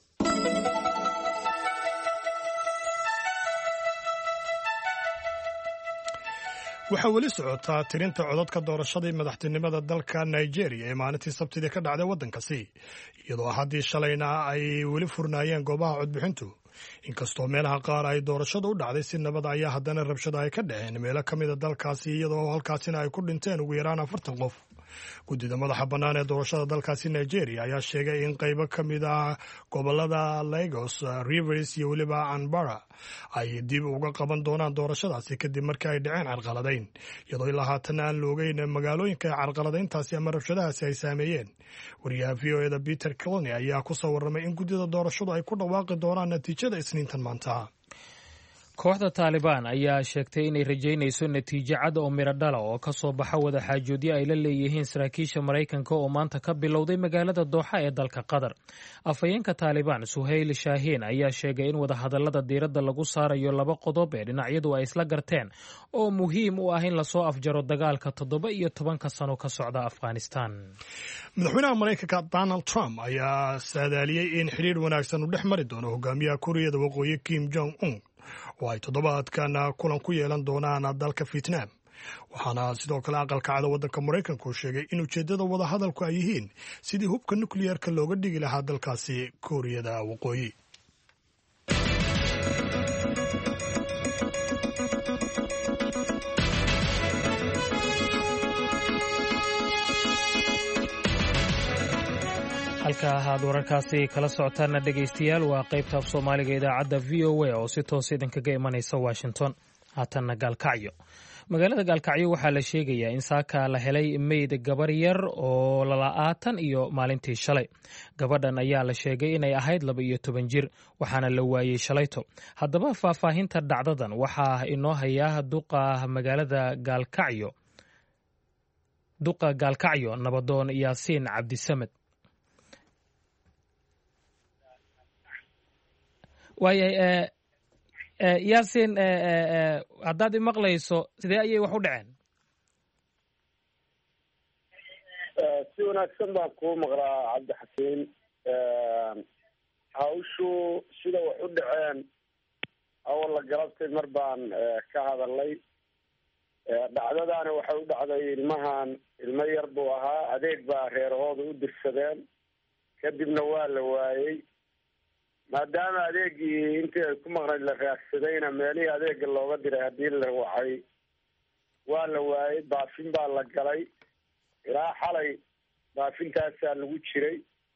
waxaa weli socotaa tirinta codadka doorashadii madaxtinimada dalka nigeria ee maalintii sabtidii ka dhacday waddankasi iyadoo haddii shalayna ay weli furnaayeen goobaha codbixintu inkastoo meelaha qaar ay doorashadu u dhacday si nabada ayaa haddana rabshada ay ka dhaceen meelo ka mida dalkaasi iyadoo halkaasina ay ku dhinteen ugu yaraan 40 qof guddida madaxa bannaan ee doorashada dalkaasi nigeria ayaa sheegay in qaybo ka mid ah gobolada Lagos, Rivers iyo weliba Anambra ay dib uga qaban doonaan doorashadaasi kadib markii ay dhaceen carqaladayn iyadoo ilaa haatan aan la ogeyn magaalooyinka carqaladayntaasi ama rabshadahaasi ay saameeyeen wariyaha v o eda Peter Kilney ayaa ku soo warramay in guddida doorashadu ay ku dhawaaqi doonaan natiijada isniintan maanta kooxda taalibaan ayaa sheegtay inay rajaynayso natiijo cad oo miro dhala oo ka soo baxa wadaxaajoodyo ay la leeyihiin saraakiisha Maraykanka oo maanta ka bilowday magaalada Dooxa ee dalka Qatar. Afhayeenka Taalibaan Suhayl Shaahin ayaa sheegay in wadahadallada diiradda lagu saarayo 2 qodob ee dhinacyadu ay isla garteen oo muhiim u ah in la soo afjaro dagaalka 17 sano ka socda Afghanistan. madaxweynaha Maraykanka Donald Trump ayaa saadaaliyay in xiriir wanaagsan u dhex mari doono hogaamiyaha Kuuriyada Waqooyi Kim Jong-un oo ay toddobaadkan kulan ku yeelan doonaan dalka Vietnam waxaana sidoo kale aqalka cad waddanka Maraykanku sheegay in ujeedada wada hadalku ay yihiin sidii hubka nukliyeerka looga dhigi lahaa dalkaasi Kuuriyada Waqooyi. halka aad wararkaasi kala socotaana dhegaystayaal waa qaybta af Soomaaliga idaacadda VOA oo si toos idinkaga imanaysa Washington. haatanna Gaalkacyo. magaalada Gaalkacyo waxaa la sheegayaa in saaka la helay meyd gabar yar oo la'aatan iyo maalintii shalay. gabadhan ayaa la sheegay inay ahayd 12 jir waxaana la waayey shalayto. haddaba faahfaahinta dhacdadan waxaa inoo hayaa duqa magaalada Gaalkacyo nabadoon Yaasiin Cabdisamed. waayahay Yaasiin haddaad i maqlayso sidee ayay wax u dhaceen? si wanaagsan baan kuu maqlaa cabdixasiin. hawshu sida wax u dhaceen awalla galabtay mar baan ka hadalnay. dhacdadaani waxay u dhacday ilmo yar buu ahaa, adeeg baa reerahooda u dirsadeen, kadibna waa la waayey. maadaama adeegii intii ay ku maqnayd la raagsadayna meelihii adeega looga diray haddii la wacay waa la waayey. baafin baa la galay ilaa xalay baafintaasaa lagu jiray.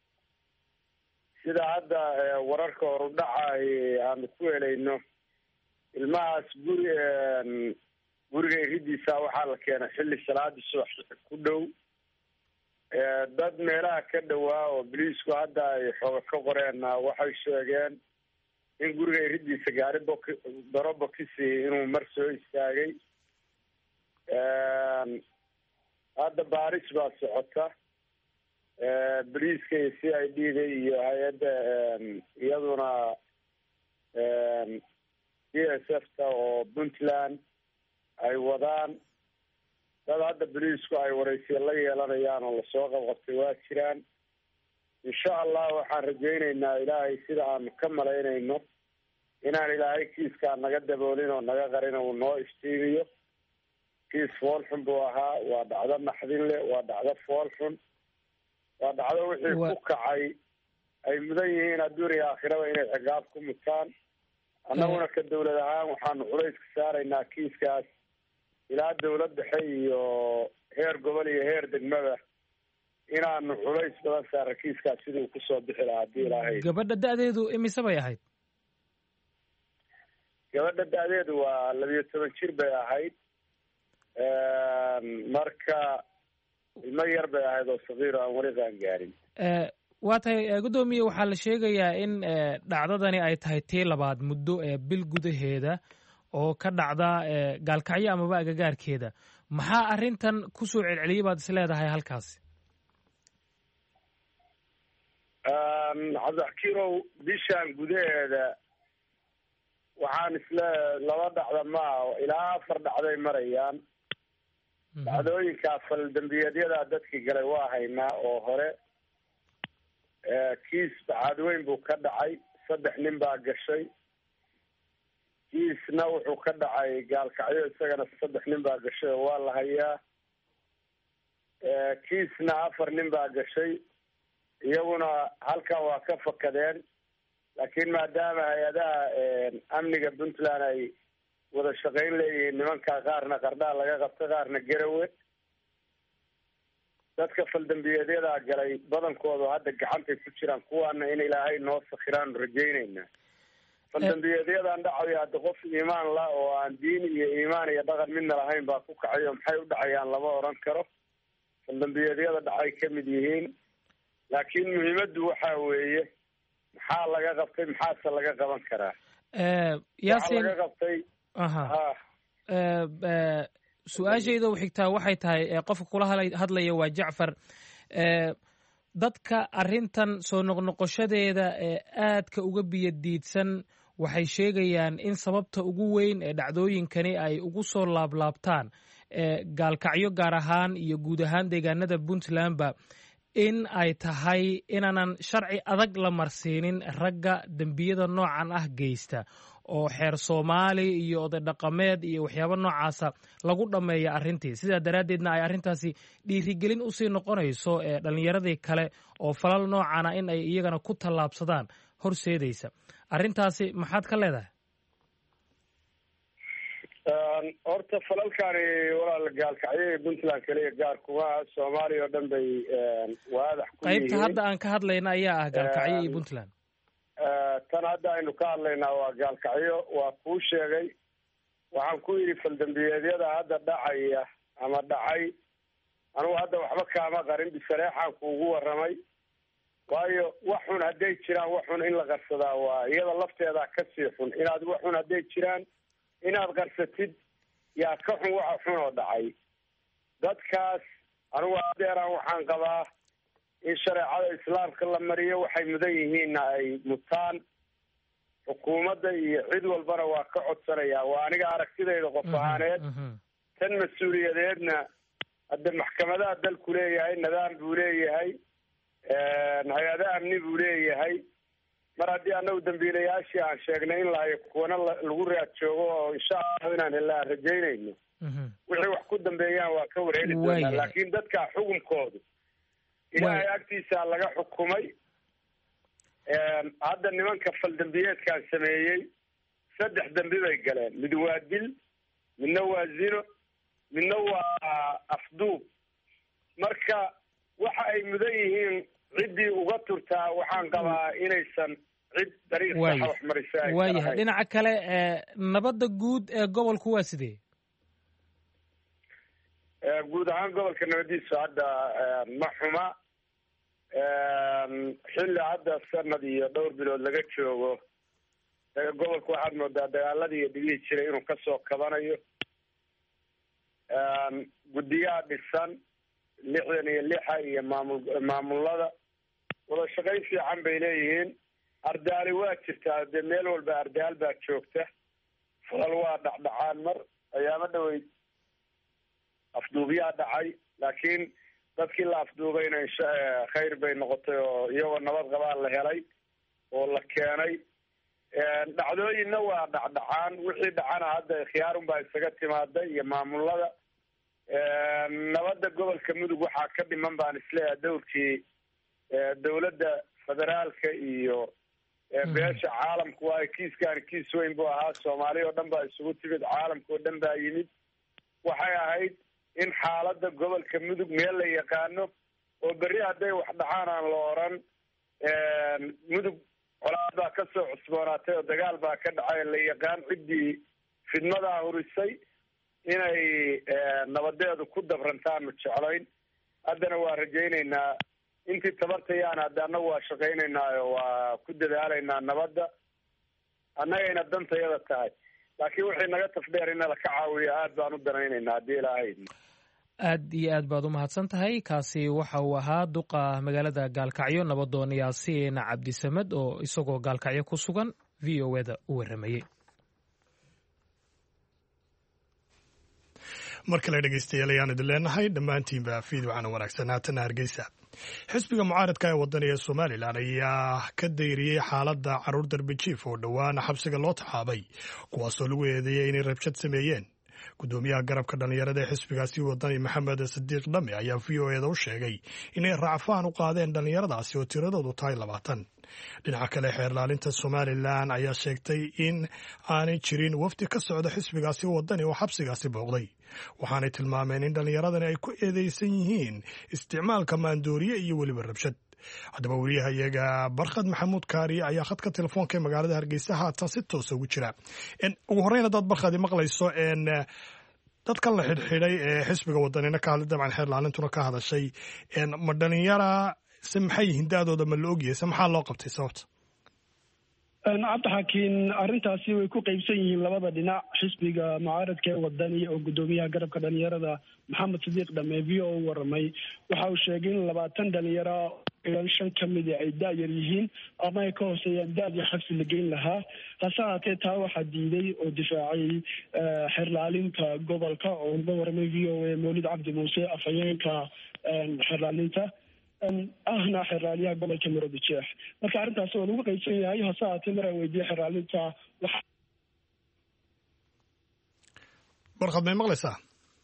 sida hadda wararka horudhaca aanu ku helayno ilmahaas guriga iridiisa waxaa la keenay xilli salaadii subax ku dhow. dad meelaha ka dhowaa oo boliisku hadda ay xooga ka qoreen waxay sheegeen in guriga iridiisa gaari daro bokisi inuu mar soo istaagay. hadda baaris baa socota. boliiska iyo CID-da iyo hay-adda iyaduna DSF-ta oo Puntland ay wadaan. dad hadda boliisku ay waraysiya la yeelanayaan oo lasoo qabqabtay waa jiraan. insha allah waxaan rajaynaynaa ilaahay sida aanu ka malaynayno inaan ilaahay kiiskaa naga daboolin oo naga qarin uu noo iftiimiyo. kiis foolxun buu ahaa, waa dhacdo naxdin leh, waa dhacdo foolxun, waa dhacdo wixii ku kacay ay mudan yihiin adduun iyo aakhiraba inay ciqaab ku mutaan. annaguna ka dawlad ahaan waxaanu culayska saaraynaa kiiskaas ilaa dawlad dhexe iyo heer gobol iyo heer degmada inaanu culays badan saara kiiskaas sidii uu kusoo bixi lahaa haddii ilaahay. gabadha da'deedu imise bay ahayd? gabadha da'deedu waa 12 jir bay ahayd. marka ilmo yar bay ahayd oo sagiir aan weli qaan gaarin. waa tahay guddoomiye, waxaa la sheegayaa in dhacdadani ay tahay tii labaad muddo bil gudaheeda oo ka dhacda Gaalkacyo amaba agagaarkeeda. maxaa arrintan ku soo celceliyay baad is leedahay halkaasi? cabdixakiirow bishaan gudaheeda waxaan isle laba dhacda maaha ilaa 4 dhacday marayaan. dhacdooyinkaa faldambiyeedyadaa dadkii galay waa haynaa oo hore. kiis bacadweyn buu ka dhacay, 3 nin baa gashay. kiisna wuxuu ka dhacay gaalkacyo, isagana 3 nin baa gashay oo waa la hayaa. kiisna 4 nin baa gashay, iyaguna halkan waa ka fakadeen. laakiin maadaama hay-adaha amniga puntland ay wada shaqayn leeyihiin, nimankaa qaarna qardhaa laga qabta, qaarna garawe. dadka faldambiyeedyadaa galay badankoodu hadda gacantay ku jiraan, kuwaana in ilaahay noo sakhiraan rajaynaynaa. faldambiyeedyadan dhacayo hadda qof iimaan la oo aan diin iyo iimaan iyo dhaqan midna lahayn baa ku kacayo, maxay u dhacayaan lama oran karo. faldambiyeedyada dhacay ka mid yihiin, laakiin muhiimaddu waxaa weeye maxaa laga qabtay, maxaase laga qaban karaa. yaasin laga qabtay su-aashayda u xigtaa waxay tahay qofka kula hadlaya waa Jacfar. dadka arrintan soo noqnoqoshadeeda aadka uga biyadiidsan waxay sheegayaan in sababta ugu weyn ee dhacdooyinkani ay ugu soo laablaabtaan gaalkacyo gaar ahaan iyo guud ahaan deegaanada puntlandba in ay tahay inaanan sharci adag la marsiinin ragga dembiyada noocan ah geysta, oo xeer Soomaali iyo oday dhaqameed iyo waxyaabo noocaasa lagu dhammeeya arrintii. sidaa daraaddeedna ay arrintaasi dhiirigelin usii noqonayso dhallinyaradii kale oo falal noocana in ay iyagana ku tallaabsadaan horseedaysa. arrintaasi maxaad ka leedahay? horta falalkani walaal gaalkacyo iyo puntland kaliya gaar kuma, Soomaaliya oo dhan bay waadax ku yihiin. qaybta hadda aan ka hadlayna ayaa ah gaalkacyo iyo puntland. tan hadda aynu ka hadlaynaa waa gaalkacyo. waa kuu sheegay, waxaan ku yidhi faldambiyeedyada hadda dhacaya ama dhacay, anugu hadda waxba kaama qarin, bisareexaan kuugu warramay. waayo wax xun hadday jiraan, wax xun in la qarsadaa waa iyada lafteeda kasii xun. inaad wax xun hadday jiraan inaad qarsatid yaa ka xun waxa xun oo dhacay. dadkaas anugu adeeraan waxaan qabaa in shareecada islaamka la mariyo, waxay mudan yihiinna ay mutaan. xukuumadda iyo cid walbana waa ka codsanayaa, waa aniga aragtidayda qof ahaaneed. tan mas-uuliyadeedna hadda maxkamadaha dalku leeyahay, nidaam buu leeyahay, hay-ada amni buu leeyahay. mar haddii anagu dambiilayaashii aan sheegnay in lahayo kuwana lagu raad joogo oo insha allahu inaan helaa rajaynayno, wixii wax ku dambeeyaan waa ka warheli doonaa. laakiin dadka xukunkoodu ilaahay agtiisa laga xukumay. hadda nimanka faldambiyeedkaan sameeyey 3 dambi bay galeen. mid waa dil, midna waa zino, midna waa afduub. marka waxa ay mudan yihiin ciddii uga turtaa, waxaan qabaa inaysan cid dariiq saxa wax marisa. waayahay dhinaca kale nabadda guud ee gobolku waa sidee? guud ahaan gobolka nabadiisu hadda ma xuma. xilli hadda sanad iyo dhowr bilood laga joogo, gobolku waxaad moodaa dagaaladii iyo dhibihii jiray inuu kasoo kabanayo. guddiyaha dhisan 66 iyo maamulada wada shaqayn fiican bay leeyihiin. ardaali waa jirtaa, dee meel walba ardaal baa joogta. falal waa dhacdhacaan, mar ayaama dhaweyd afduubyaa dhacay, laakiin dadkii la afduubayna khayr bay noqotay oo iyagoo nabad qabaan la helay oo la keenay. dhacdooyinna waa dhacdhacaan, wixii dhacana hadda khiyaarun baa isaga timaada iyo maamulada. nabadda gobolka mudug waxaa ka dhiman baan isleeyahay dowrkii dowladda federaalka iyo beesha caalamku. waayo kiiskaan kiis weyn buu ahaa, Soomaaliya oo dhan baa isugu timid, caalamka oo dhan baa yimid. waxay ahayd in xaaladda gobolka mudug meel la yaqaano oo berri hadday wax dhacaan aan la oran mudug colaad baa ka soo cusboonaatay oo dagaal baa ka dhacay, la yaqaan ciddii fidmadaa hurisay inay nabadeedu ku dabrantaan ma jeclayn. haddana waa rajaynaynaa intii tabartayaan, hadda annagu waa shaqaynaynaayo waa ku dadaalaynaa nabadda, annagayna dantayada tahay. laakiin wixii naga tafdheer in la ka caawiyo aad baan u danaynaynaa haddii ilaahay. aad iyo aad baad u mahadsan tahay. kaasi waxa uu ahaa duqa magaalada gaalkacyo, nabadoon yaasiin cabdisamed, oo isagoo gaalkacyo ku sugan v o eda u warramayey. mar kale dhegeystayaal ayaan idin leenahay dhammaantiinba fiid waxaana wanaagsan haatana hargeysa xisbiga mucaaradka ee wadaniga somalilan ayaa ka dayriyey xaaladda caruur darbijiif oo dhowaan xabsiga loo taxaabay kuwaasoo lagu eedeeyey inay rabshad sameeyeen gudoomiyaha garabka dhallinyarada ee xisbigaasi wadani maxamed sadiiq dhame ayaa v o eda u sheegay inay raacfaan u qaadeen dhallinyaradaasi oo tiradoodu tahay 20 dhinaca kale xeerlaalinta somalilan ayaa sheegtay in aanay jirin wafdi ka socda xisbigaasi wadani oo xabsigaasi booqday waxaanay tilmaameen in dhallinyaradani ay ku eedeysan yihiin isticmaalka maandooriye iyo weliba rabshad haddaba weriyahayaga barkhad maxamuud kaariye ayaa khadka telefoonka ee magaalada hargeysa haatan si toosa ugu jira ugu horreyn haddaad barkhadi maqlayso dadkan la xidhxidhay ee xisbiga wadanina ka hadlay dabcan xeerlaalintuna ka hadashay ma dhalinyara se maxay yihiin da-dooda ma la ogyahay se maxaa loo qabtay sababta cabdixakiin arrintaasi way ku qeybsan yihiin labada dhinac xisbiga mucaaradka ee wadani oo gudoomiyaha garabka dhalinyarada maxamed sadiiq dhame v o u waramay waxa uu sheegay in 20 dhalinyaro 5 kamid ay da-yar yihiin ama ay ka hooseeyaan da-dii xabsi la geyn lahaa hase haatee taa waxaa diiday oo difaacay xeerlaalinta gobolka oo uga waramay v o a mawlid cabdi muuse afhayeenka xeerlaalinta ahna xeerlaaliyaha gobolka Maroodi Jeex marka arrintaas oo lagu qeybsan yahay hase haatee maraan weydiiyey xeerlaalinta barkhad may maqlaysaa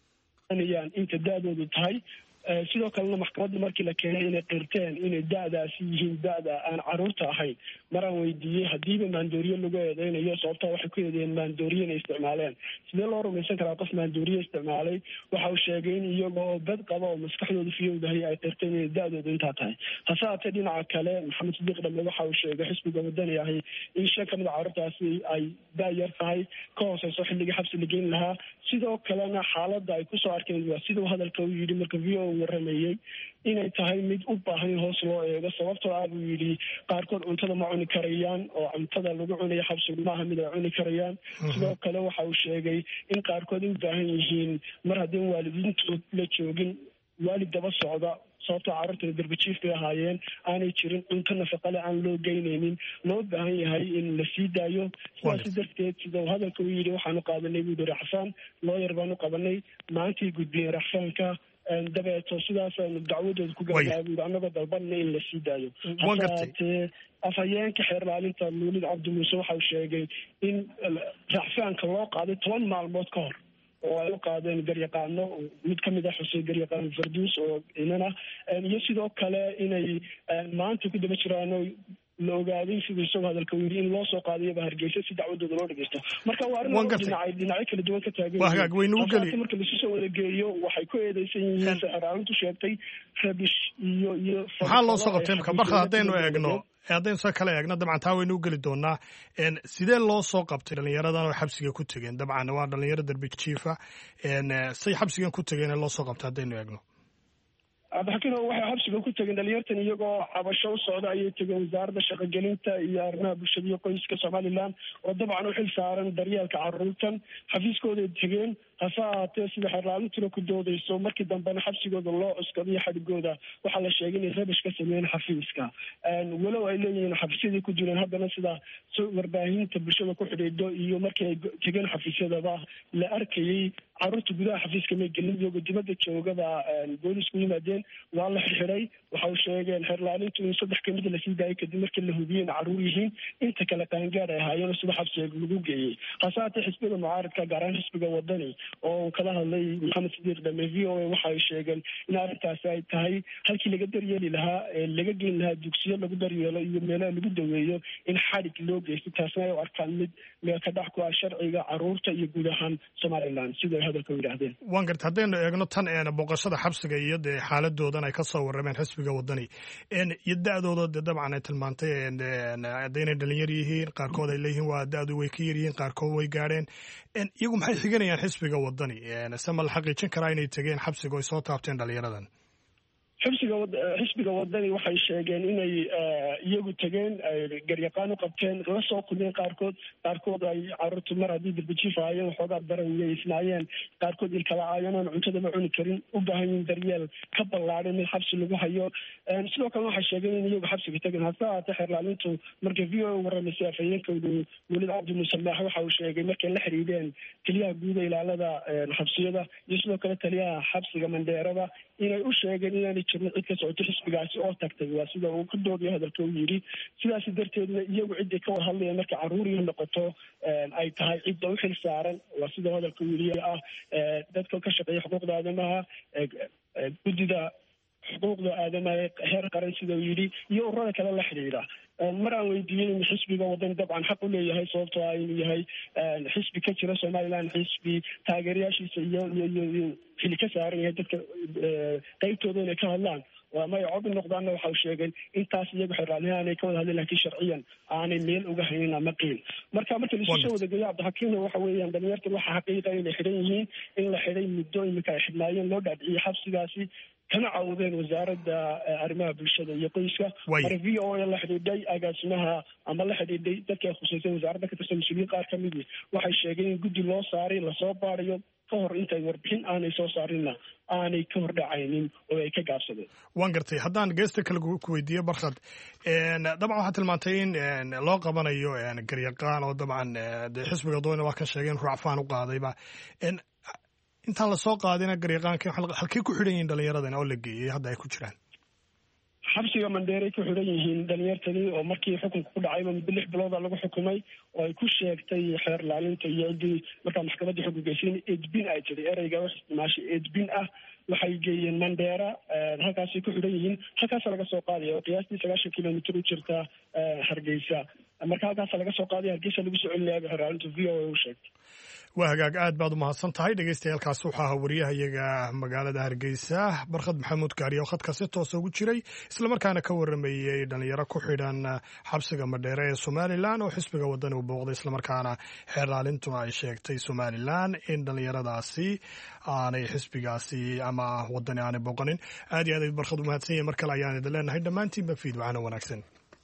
inta da-doodu tahay sidoo kalena maxkamadda markii la keenay inay qirteen inay da-daasi yihiin da-da aan caruurta ahayn maraan weydiiyey haddiiba maandooriye lagu eedeynayo sababtaa waxay ku eedeeyeen maandooriye inay isticmaaleen sidee loo rumaysan karaa qof maandooriye isticmaalay waxa uu sheegay in iyagoo bad qaba oo maskaxdooda fiyowdahay ay qirteen inay da-doodu intaa tahay hase haatee dhinaca kale maxamed sadiiq dhame waxa uu sheegay xisbiga wadani ahay in 5 kamid a caruurtaasi ay da-yar tahay ka hooseyso xilligii xabsi la geyn lahaa sidoo kalena xaaladda ay kusoo arkeen waa siduu hadalka u yidhi marka v o waramayey inay tahay mid u baahan in hoos loo eego sababtoo ah buu yidhi qaarkood cuntada ma cuni karayaan oo cuntada lagu cunayo xabsigu maaha mid ay cuni karayaan sidoo kale waxa uu sheegay in qaarkood ay u baahan yihiin mar haddii waalidiintood la joogin waalid daba socda sababtoo carruurtana darbijiif bay ahaayeen aanay jirin cunto nafaqale aan loo geynaynin loo baahan yahay in la sii daayo sidaasi darteed sida uu hadalka u yidhi waxaanu qaadanay buu yidhi raxfaan looyar baanu qabanay maantii gudbiyeen raxfaanka dabeeto sidaasaynu dacwadooda ku gaabaabuuri annagoo dalbanna in la sii daayo hase haatee afhayeenka xeerlaalinta mawlid cabdi muuse waxa uu sheegay in raxfaanka loo qaaday 10 maalmood ka hor oo ay u qaadeen garyaqaano mid kamid ah xuseen garyaqaan farduus oo inana iyo sidoo kale inay maanta ku daba jiraan la ogaaday sidii isagoo hadalka u yidhi in loo soo qaadayaba hargeysa si dacwadooda loo dhageysto marka waa arrin dhinacyo kala duwan ka taagan marka lasu soo wadageeyo waxay ku eedeysan yihiin xeerlaalintu sheegtay rabish iyo maxaa loo soo qabtay marka barka haddaynu soo kala eegno dabcan taa waynu u geli doonaa sidee loo soo qabtay dhalinyaradan oo xabsiga ku tegeen dabcan waa dhalinyaro darbi jiifa say xabsigan ku tegeen ee loo soo qabtay haddaynu eegno cabdixakiin waxay xabsiga ku tegeen dhalinyartan iyagoo cabasho u socda ayay tegeen wasaaradda shaqogelinta iyo arrimaha bulshada iyo qoyska somalilan oo dabcan u xil saaran daryeelka caruurtan xafiiskooday tegeen hase haatee sida xeerlaalintuna ku doodeyso markii dambena xabsigooda loo cuskadiyo xadhigooda waxaa la sheegay inay rabish ka sameeyeen xafiiska walow ay leeyihiin xafiisyadii ku jireen haddana sida warbaahinta bulshada ku xidhiidho iyo markii ay tegeen xafiisyadaba la arkayey caruurta gudaha xafiiska may gelin iyagoo dibadda joogaba boolisku yimaadeen waa la xirxiday waxa uu sheegeen xeerlaalintu in 3 kamid lasii daayay kadib markii la hubiyey in caruur yihiin inta kale qaangaar ay ahaayeen sida xabsiga lagu geeyey hase haatee xisbiga mucaaradka gaar ahaan xisbiga wadani oo kala hadlay maxamed sadiiq dhame v o a waxa ay sheegeen in arrintaasi ay tahay halkii laga daryeeli lahaa laga geyn lahaa dugsiyo lagu daryeelo iyo meelaha lagu daweeyo in xadhig loo geysto taasna ay u arkaan mid meel ka dhax ku ah sharciga caruurta iyo guud ahaan somalilan siday hadalka u yidhaahdeen waan garta haddaynu eegno tan booqashada xabsiga iyo dee xaaladoodan ay ka soo warrameen xisbiga wadani iyo da-dooda de dabcan ay tilmaantay haddaynay dhalinyar yihiin qaarkood ay leeyihiin waa da-du way ka yaryihiin qaarkood way gaadheen iyagu maxay xiganayaan xisbiga wadani se ma la xaqiijin karaa inay tegeen xabsiga ay soo taabteen dhalinyaradan xisbiga wadani waxay sheegeen inay iyagu tegeen garyaqaan u qabteen la soo kulmeen qaarkood ay caruurtu mar haddii darbijiif ahaayeen waxoogaa daranyeysnaayeen qaarkood ilkala-aayeen oon cuntada cuni karin u baahan yihin daryeel ka ballaadhay mid xabsi lagu hayo sidoo kale waxay sheegeen in iyagu xabsiga tegeen hase haatee xeerlaalintu markay v o a waramaysay afhayeenkoodu welid cabdi musamaax waxa uu sheegay markay la xidhiidheen taliyaha guuda ilaalada xabsiyada iyo sidoo kale taliyaha xabsiga mandheerada inay u sheegeen inaanay jirin cid ka socoto xisbigaasi oo tagtay waa sida uu ka doodayo hadalka u yidhi sidaasi darteedna iyagu ciday ka war hadlayeen markay caruuriya noqoto ay tahay cidda u xil saaran waa sida hadalka u yidhi ah dadka ka shaqeeya xuquuqda aadamaha guddida xuquuqda aadamaha heer qaran sida uu yidhi iyo ururada kale la xidhiidha mar aan weydiiyey in xisbiga wadani dabcan xaq u leeyahay sababtoo ah inuu yahay xisbi ka jira somaliland xisbi taageerayaashiisa iyo xili ka saaran yahay dadka qeybtooda inay ka hadlaan may cod noqdaanna waxa uu sheegeen intaas iyagu xeraalniha aanay ka wada hadleen laakiin sharciyan aanay meel uga haynin ama qiil marka laisu soo wadageeyo cabdixakiimna waxa weeyaan dhalinyartan waxa xaqiiqa inay xidhan yihiin in la xidhay muddo iminka ay xidhnaayeen loo dhaadhiciyey xabsigaasi kana cawdeen wasaaradda arrimaha bulshada iyo qoyska mara v o a la xidhiidhay agaasimaha ama la xidhiidhay dadka ay khusaysan wasaaradda ka tirsan mas-uuliyiin qaar kamidii waxay sheegeen in guddi loo saaray lasoo baarayo ka hor intay warbixin aanay soo saarinna aanay ka hordhacaynin oo ay ka gaabsadeen waan gartay haddaan geesta kale ku weydiiyo barkhad dabcan waxaa tilmaantay in loo qabanayo garyaqaan oo dabcan de xisbiga doona waa ka sheegeen rucfaan u qaadayba intaan lasoo qaadina garyaqaanka halkay ku xidhan yihiin dhalinyaradana oo la geeyey hadda ay ku jiraan xabsiga mandheeray ku xidhan yihiin dhalinyartadii oo markii xukunka ku dhacayba muddo 6 bilooda lagu xukumay oo ay ku sheegtay xeer laalinta iyo ciddii markaa maxkamadda xukunkaysay in edbin ay tiri ereyga wax isticmaashay edbin ah waxay geeyeen mandheera halkaasay ku xidhan yihiin halkaasa laga soo qaadaya oo qiyaastii 90 kilomitr u jirta hargeysa marka halkaasa laga soo qaadaya hargeysa lagu soo celinaya xeer laalintu v o a u sheegtay waa hagaag aad baad u mahadsan tahay dhegeystayaaalkaas waxaa ahaa wariyaha iyaga magaalada hargeysa barkhad maxamuud gaariye oo khadka si toosa ugu jiray islamarkaana ka waramayey dhalinyaro ku xidhan xabsiga madheere ee somalilan oo xisbiga wadani u booqday islamarkaana xeer laalintu ay sheegtay somalilan in dhalinyaradaasi aanay xisbigaasi ama wadani aanay booqanin aad iyo aad barkhad u mahadsan yahay mar kale ayaan idin leenahay dhammaantiinba fiid waxaana wanaagsan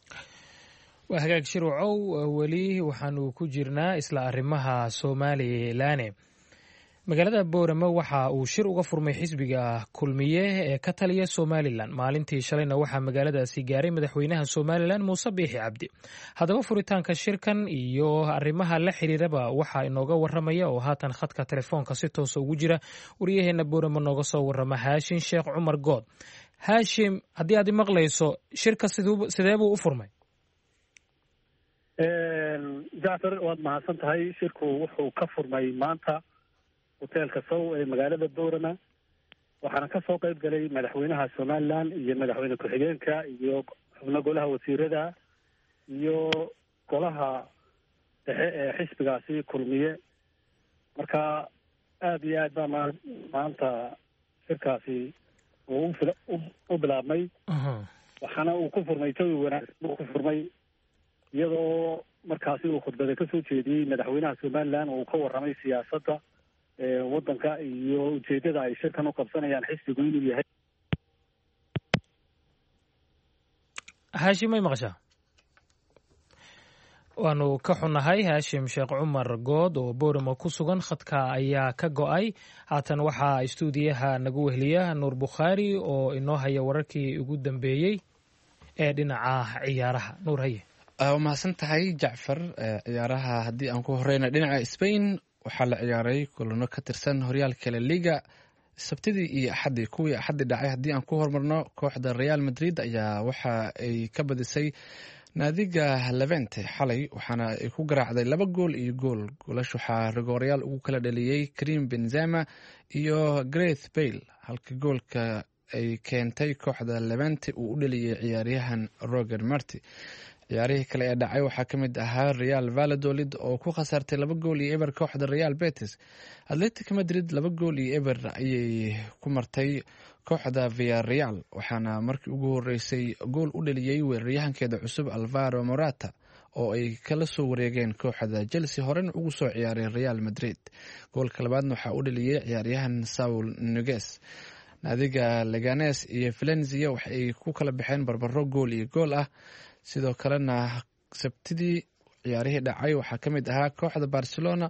waa hagaag shirwacow weli waxaanu ku jirnaa isla arrimaha somalilan magaalada boorama waxa uu shir uga furmay xisbiga kulmiye ee ka taliya somalilan maalintii shalayna waxaa magaaladaasi gaaray madaxweynaha somalilan muuse biixi cabdi haddaba furitaanka shirkan iyo arrimaha la xiriiraba waxaa inooga waramaya oo haatan khadka telefoonka si toosa ugu jira waryaheena boorama nooga soo warama haashim sheekh cumar good haashim haddii aad imaqlayso shirka sidee buu u furmay jacfar waad mahadsan tahay shirku wuxuu ka furmay maanta hoteelka sow ee magaalada boorama waxaana ka soo qayb galay madaxweynaha somalilan iyo madaxweyne ku-xigeenka iyo xubno golaha wasiirada iyo golaha dhexe ee xisbigaasi kulmiye marka aada iyo aad baa maanta shirkaasi uu u bilaabmay waxaana uu ku furmay jawi wanaagsan buu ku furmay iyadoo markaasi uu khudbada ka soo jeediyey madaxweynaha somalilan oo uu ka warramay siyaasadda waddanka iyo ujeeddada ay shirkan u qabsanayaan xisbigu inuu yahay. haashim may maqashaa? waanu ka xunnahay haashim sheekh cumar good oo boorama ku sugan khadka ayaa ka go-ay haatan waxaa istuudiyaha nagu wehliya nuur bukhaari oo inoo haya wararkii ugu dambeeyey ee dhinaca ciyaaraha. nuur haye. waa mahadsan tahay jacfar. ciyaaraha haddii aan ku horeyna dhinaca Spain waxaa la ciyaaray kulano ka tirsan horyaalka La Liga sabtidii iyo axaddii. kuwii axaddii dhacay haddii aan ku hormarno kooxda Real Madrid ayaa waxa ay ka badisay naadiga Levante xalay waxaana ay ku garaacday 2 gool iyo gool. goolasha waxaa rigoorayaal ugu kala dhaliyey Karim Benzema iyo Gareth Bale halka goolka ay keentay kooxda Levante uu u dhaliyey ciyaaryahan Roger Marti. ciyaarihii kale ee dhacay waxaa ka mid ahaa Real Valladolid oo ku khasartay 2 gool iyo eber kooxda Real Betis. Atletico Madrid 2 gool iyo eber ayay ku martay kooxda Villarreal waxaana markii ugu horeysay gool u dhaliyey weeraryahankeeda cusub Alvaro Morata oo ay kala soo wareegeen kooxda Chelsea horena ugu soo ciyaaray Real Madrid. goolka labaadna waxaa u dhaliyey ciyaaryahan Saul Niguez. naadiga leganes iyo valenzia waxay ku kala baxeen barbaro gool iyo gool ah. sidoo kalena sabtidii ciyaarihii dhacay waxaa ka mid ahaa kooxda barcelona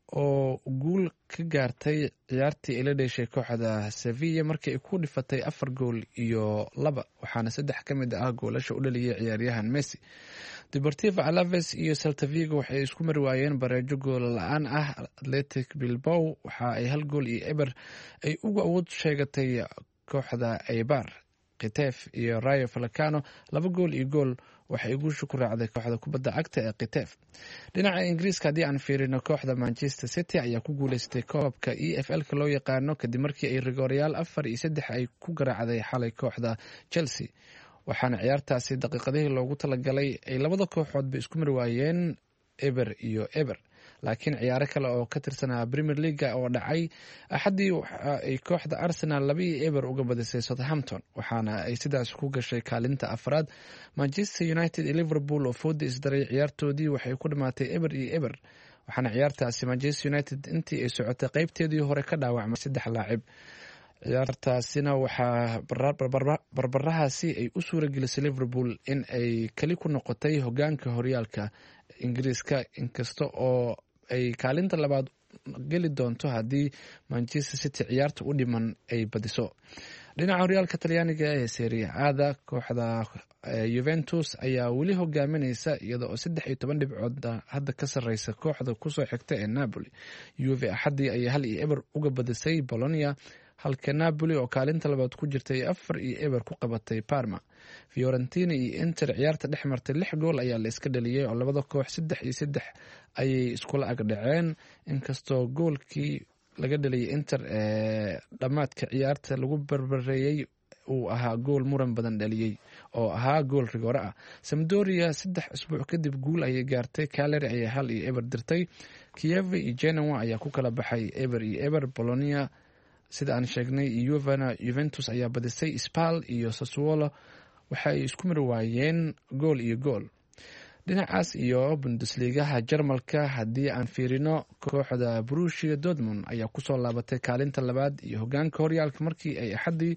oo guul ka gaartay ciyaartii ay la dheeshay kooxda sevilla markii ay ku dhifatay 4 gool iyo 2, waxaana 3 ka mid ah goolasha u dhaliyay ciyaaryahan Messi. Deportivo Alaves iyo Celta Vigo waxay isku mari waayeen bareejo gool la-aan ah. Athletic Bilbao waxa ay 1 gool iyo eber ay ugu awood sheegatay kooxda Eibar. Getafe iyo Rayo Vallecano 2 gool iyo gool waxay guusha ku raacday kooxda kubadda cagta ee Getafe. Dhinaca Ingiriiska haddii aan fiirino kooxda Manchester City ayaa ku guuleystay koobka EFL-ka loo yaqaano kadib markii ay rigoorayaal 4-3 ay ku garaacday xalay kooxda Chelsea, waxaana ciyaartaasi daqiiqadihii loogu talagalay ay labada kooxoodba isku mari waayeen eber iyo eber. laakiin ciyaaro kale oo ka tirsanaa Premier League oo dhacay axadii waxa ay kooxda Arsenal 2-0 uga badisay Southampton, waxaana ay sidaas ku gashay kaalinta afraad. Manchester United iyo Liverpool oo foodi isdaray ciyaartoodii waxay ku dhamaatay 0-0, waxaana ciyaartaasi Manchester United intii ay socotay qaybteedii hore ka dhaawacmay 3 laacib. ciyaartaasina waxaa barbarahaasi ay u suuragelisay Liverpool in ay kali ku noqotay hogaanka horyaalka Ingiriiska, inkasta oo ay kaalinta labaad geli doonto haddii Manchester City ciyaarta u dhiman ay badiso. dhinaca horyaalka Talyaaniga ee Serie A-da kooxda Juventus ayaa weli hogaaminaysa iyada oo 13 dhibcood hadda ka sarreysa kooxda kusoo xigta ee Napoli. Juve axadii ayaa 1-0 uga badisay Bologna, halka Napoli oo kaalinta labaad ku jirtay 4-0 ku qabatay Parma. Fiorentina iyo Inter ciyaarta dhex martay 6 gool ayaa la iska dhaliyay oo labada koox 3-3 ayay iskula ag dhaceen, inkastoo goolkii laga dhaliyay Inter ee dhamaadka ciyaarta lagu barbareeyay uu ahaa gool muran badan dhaliyay oo ahaa gool rigoore ah. Sampdoria 3 usbuuc kadib guul ayay gaartay, Cagliari ayaa 1-0 dirtay, Kiev iyo Genoa ayaa ku kala baxay 0-0. Bologna sida aan sheegnay Juventus ayaa badisay, Spal iyo Sassuolo waxa ay isku mari waayeen gool iyo gool. dhinacaas iyo Bundesliga Jarmalka haddii aan fiirino kooxda Borussia Dortmund ayaa kusoo laabatay kaalinta labaad iyo hogaanka horyaalka markii ay axadii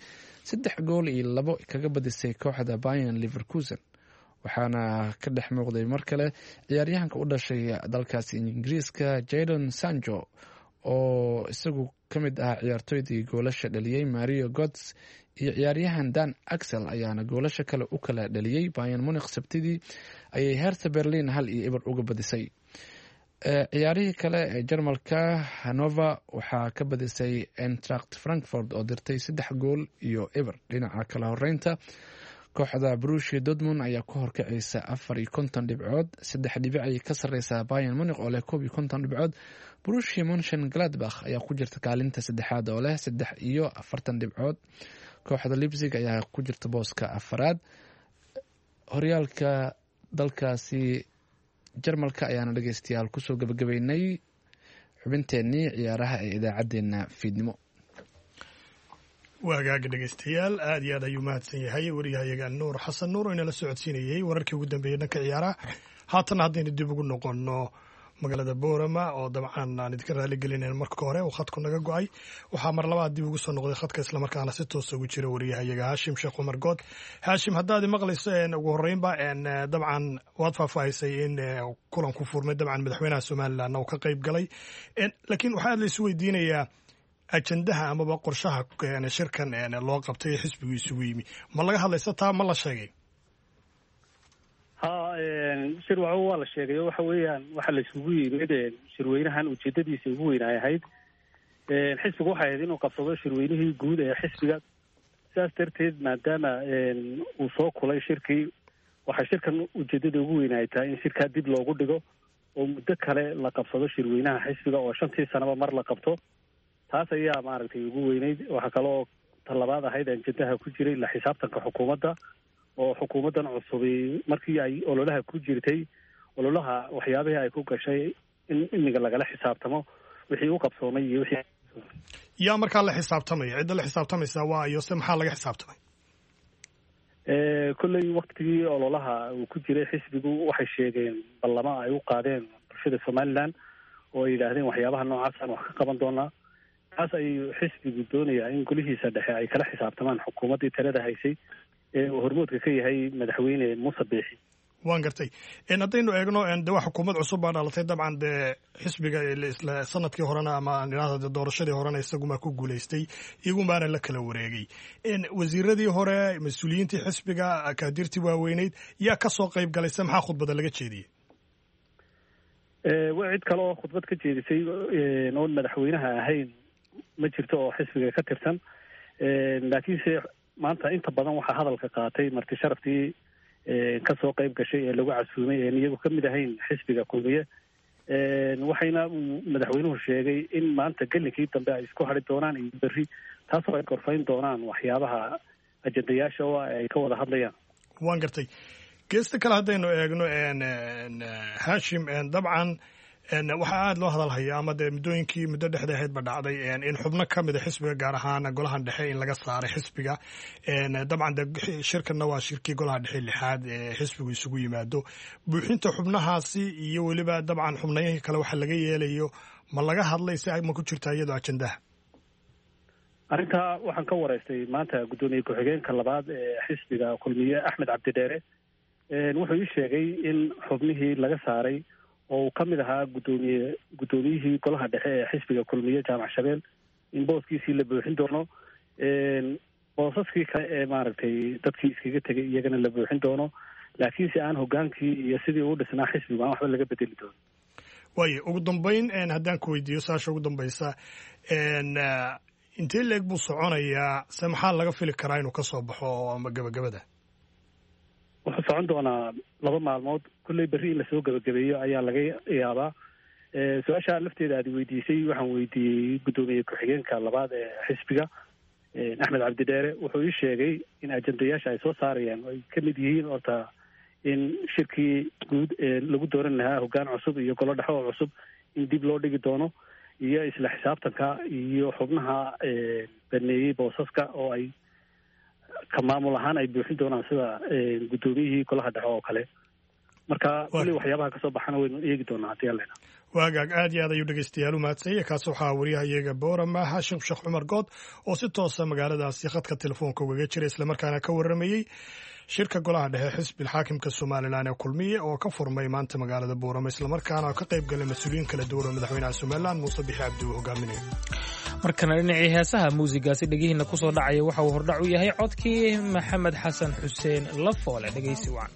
3 gool iyo 2 kaga badisay kooxda Bayern Leverkusen, waxaana ka dhex muuqday mar kale ciyaaryahanka u dhashay dalkaasi Ingiriiska Jadon Sancho oo isagu ka mid ah ciyaartoydii goolasha dhaliyay. Mario Götze iyo ciyaaryahan Dan Axel ayaana goolasha kale u kala dhaliyay. Bayern Munich sabtidii ayay Hertha Berlin 1-0 uga badisay. ciyaarihii kale ee Jarmalka Hannover waxaa ka badisay Eintracht Frankfurt oo dirtay 3 gool iyo 0. dhinaca kala horeynta kooxda Borussia Dortmund ayaa ku horkacaysa 54 dhibcood, 3 dhibic ayay ka sarreysaa Bayern Munich oo leh 51 dhibcood. Borussia Mönchengladbach ayaa ku jirta kaalinta saddexaad oo leh 43 dhibcood. kooxda Leipzig ayaa ku jirta booska afraad. horyaalka dalkaasi Jarmalka ayaana dhageystayaal kusoo gabagabeynay xubinteenii ciyaaraha ee idaacadeena fiidnimo. waagaaga dhegeystayaal aad iyo aad ayuu mahadsan yahay wariyahayaga Nuur Xasan Nuur oo inala socodsiinayay wararkii ugu dambeeyay dhanka ciyaaraha. haatan haddaynu dib ugu noqono magaalada Boorama oo dabcan aan idinka raali gelinayn marka hore uu khadku naga go'ay, waxaa mar labaad dib ugu soo noqday khadka isla markaana si toos ugu jira wariyahayaga Haashim Sheekh Umar Good. Haashim, haddaad maqlayso ugu horreynba dabcan waad faahfaahisay in kulanku furmay dabcan madaxweynaha Somaliland uu ka qayb galay, laakiin waxaa la isu weydiinayaa ajandaha amaba qorshaha shirkan loo qabtay xisbigu isugu yimi ma laga hadlaysa taa ma la sheegay? shir waa la sheegay waxa weeyaan waxa la isugu yimid shirweynahan ujeedadiisa ugu weyn ay ahayd xisbigu waxay ahayd inuu qabsado shirweynihii guud ee xisbiga. sidaas darteed maadaama uu soo kulay shirkii, waxaa shirkan ujeedada ugu weyn ay tahay in shirkaa dib loogu dhigo oo muddo kale la qabsado shirweynaha xisbiga oo 5 sanaba mar la qabto. taas ayaa maaragtay ugu weyneyd. waxaa kaloo talabaad ahayd ajandaha ku jiray la xisaabtanka xukuumadda, oo xukuumaddan cusubi markii ay ololaha ku jirtay ololaha waxyaabihii ay ku gashay in imiga lagala xisaabtamo wixii u qabsoomay iyo wixii yaa markaa la xisaabtamaya, cidda la xisaabtamaysa waa iyo se maxaa laga xisaabtamay? kolley waktigii ololaha uu ku jiray xisbigu waxay sheegeen ballamo ay u qaadeen bulshada Somaliland oo ay yidhaahdeen waxyaabaha noocaasaan wax ka qaban doonaa. taas ayuu xisbigu doonayaa in golihiisa dhexe ay kala xisaabtamaan xukuumaddii talada haysay ee uu hormoodka ka yahay madaxweyne muuse biixi. waan gartay haddaynu eegno de waa xukuumad cusub baa dhalatay dabcan dee xisbiga isla sanadkii horena ama idhaahda doorashadii horena isaguma ku guulaystay iyagumaana la kala wareegay wasiiradii hore mas-uuliyiintii xisbiga akaadirtii waaweyneyd yaa ka soo qayb galayse maxaa khudbada laga jeediyey? waa cid kale oo khudbad ka jeedisay oon madaxweynaha ahayn ma jirto oo xisbiga ka tirsan, laakiinse maanta inta badan waxaa hadalka qaatay marti sharaftii kasoo qayb gashay ee lagu casuumay een iyagu ka mid ahayn xisbiga kulmiye, waxayna madaxweynuhu sheegay in maanta gelinkii dambe ay isku hadhi doonaan iyo berri, taasoo ay korfayn doonaan waxyaabaha ajendayaasha oo ay ka wada hadlayaan. waan gartay. geesta kale haddaynu eegno hashim, dabcan waxaa aada loo hadalhaya ama dee muddo dhexda ahayd ba dhacday in xubno ka mida xisbiga gaar ahaan golahan dhexe in laga saaray xisbiga. dabcan de shirkanna waa shirkii golaha dhexe lixaad ee xisbigu isugu yimaado. buuxinta xubnahaasi iyo weliba dabcan xubnayihii kale waxa laga yeelayo ma laga hadlay si ma ku jirta iyadoo ajendaha? arrintaa waxaan ka wareystay maanta guddoomiye ku-xigeenka labaad ee xisbiga kulmiye Axmed Cabdidheere. wuxuu ii sheegay in xubnihii laga saaray oo uu ka mid ahaa guddoomiyihii golaha dhexe ee xisbiga kulmiye jaamac shabeel in booskiisii la buuxin doono, boosaskii kale ee maaragtay dadkii iskaga tegay iyagana la buuxin doono, laakiinse aan hogaankii iyo sidii uu dhisnaa xisbigu aan waxba laga bedeli doono. waayo ugu dambeyn haddaan ku weydiiyo saasha ugu dambaysa, intee leeg buu soconayaa se maxaa laga fili karaa inuu ka soo baxo ama gabagabada? wuxuu socon doonaa 2 maalmood, kulley berri in lasoo gabagabeeyo ayaa laga yaabaa. su-aasha lafteeda aad weydiisay waxaan weydiiyey guddoomiye ku-xigeenka labaad ee xisbiga Axmed Cabdidheere. wuxuu ii sheegay in ajendayaasha ay soo saarayaan ay ka mid yihiin horta in shirkii guud ee lagu dooran lahaa hoggaan cusub iyo golo dhexe oo cusub in dib loo dhigi doono, iyo isla xisaabtanka iyo xubnaha baneeyey boosaska oo ay ka maamul ahaan ay buuxin doonaan sida guddoomiyihii golaha dhexe oo kale. marka kulli waxyaabaha kasoo baxana waynu eegi doonaa haddii alla idhaa. waagaag aad iyo aad ayuu dhegeystayaal u mahadsanyay. kaasi waxaa wariyahayaga boorama hashim sheekh cumar good oo si toosa magaaladaasi khadka telefoonka ugaga jira islamarkaana ka waramayey shirka golaha dhexe xisbil xaakimka somalilan ee kulmiye oo ka furmay maanta magaalada boorama, islamarkaana ka qayb galay mas-uuliyiin kala duwan oo madaxweynaha somalilan muuse bixi cabdi uu hogaaminayo. markana dhinacii heesaha muusigaasi dhegihiina ku soo dhacaya waxa uu hordhac u yahay codkii maxamed xasan xuseen lafoole. dhegeysi wacan.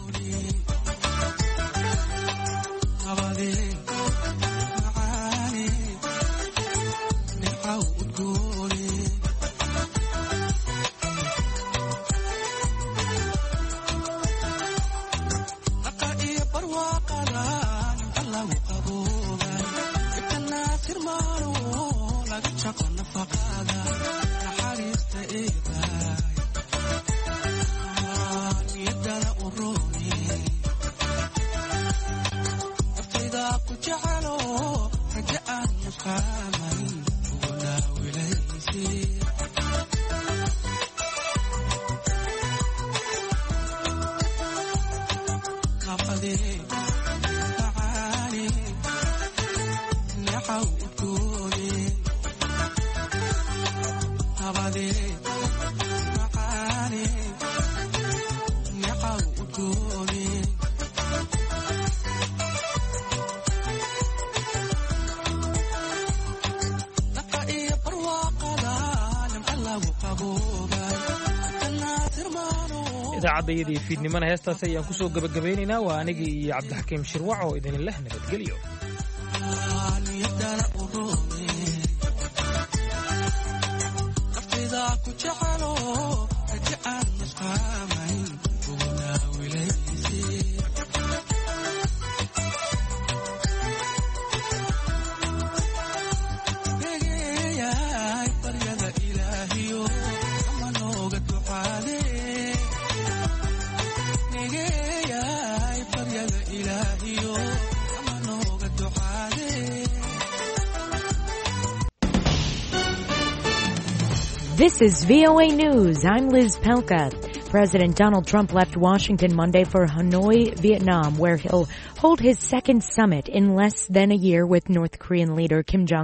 idaacadayadii fiidnimana heestaas ayaan ku soo gabagabaynaynaa. waa anigii iyo cabdixakiim shirwac oo idin leh nabadgelyo. This is VOA News. I'm Liz Pelka. President Donald Trump left Washington Monday for Hanoi, Vietnam, where he'll hold his second summit in less than a year with North Korean leader Kim Jong-un.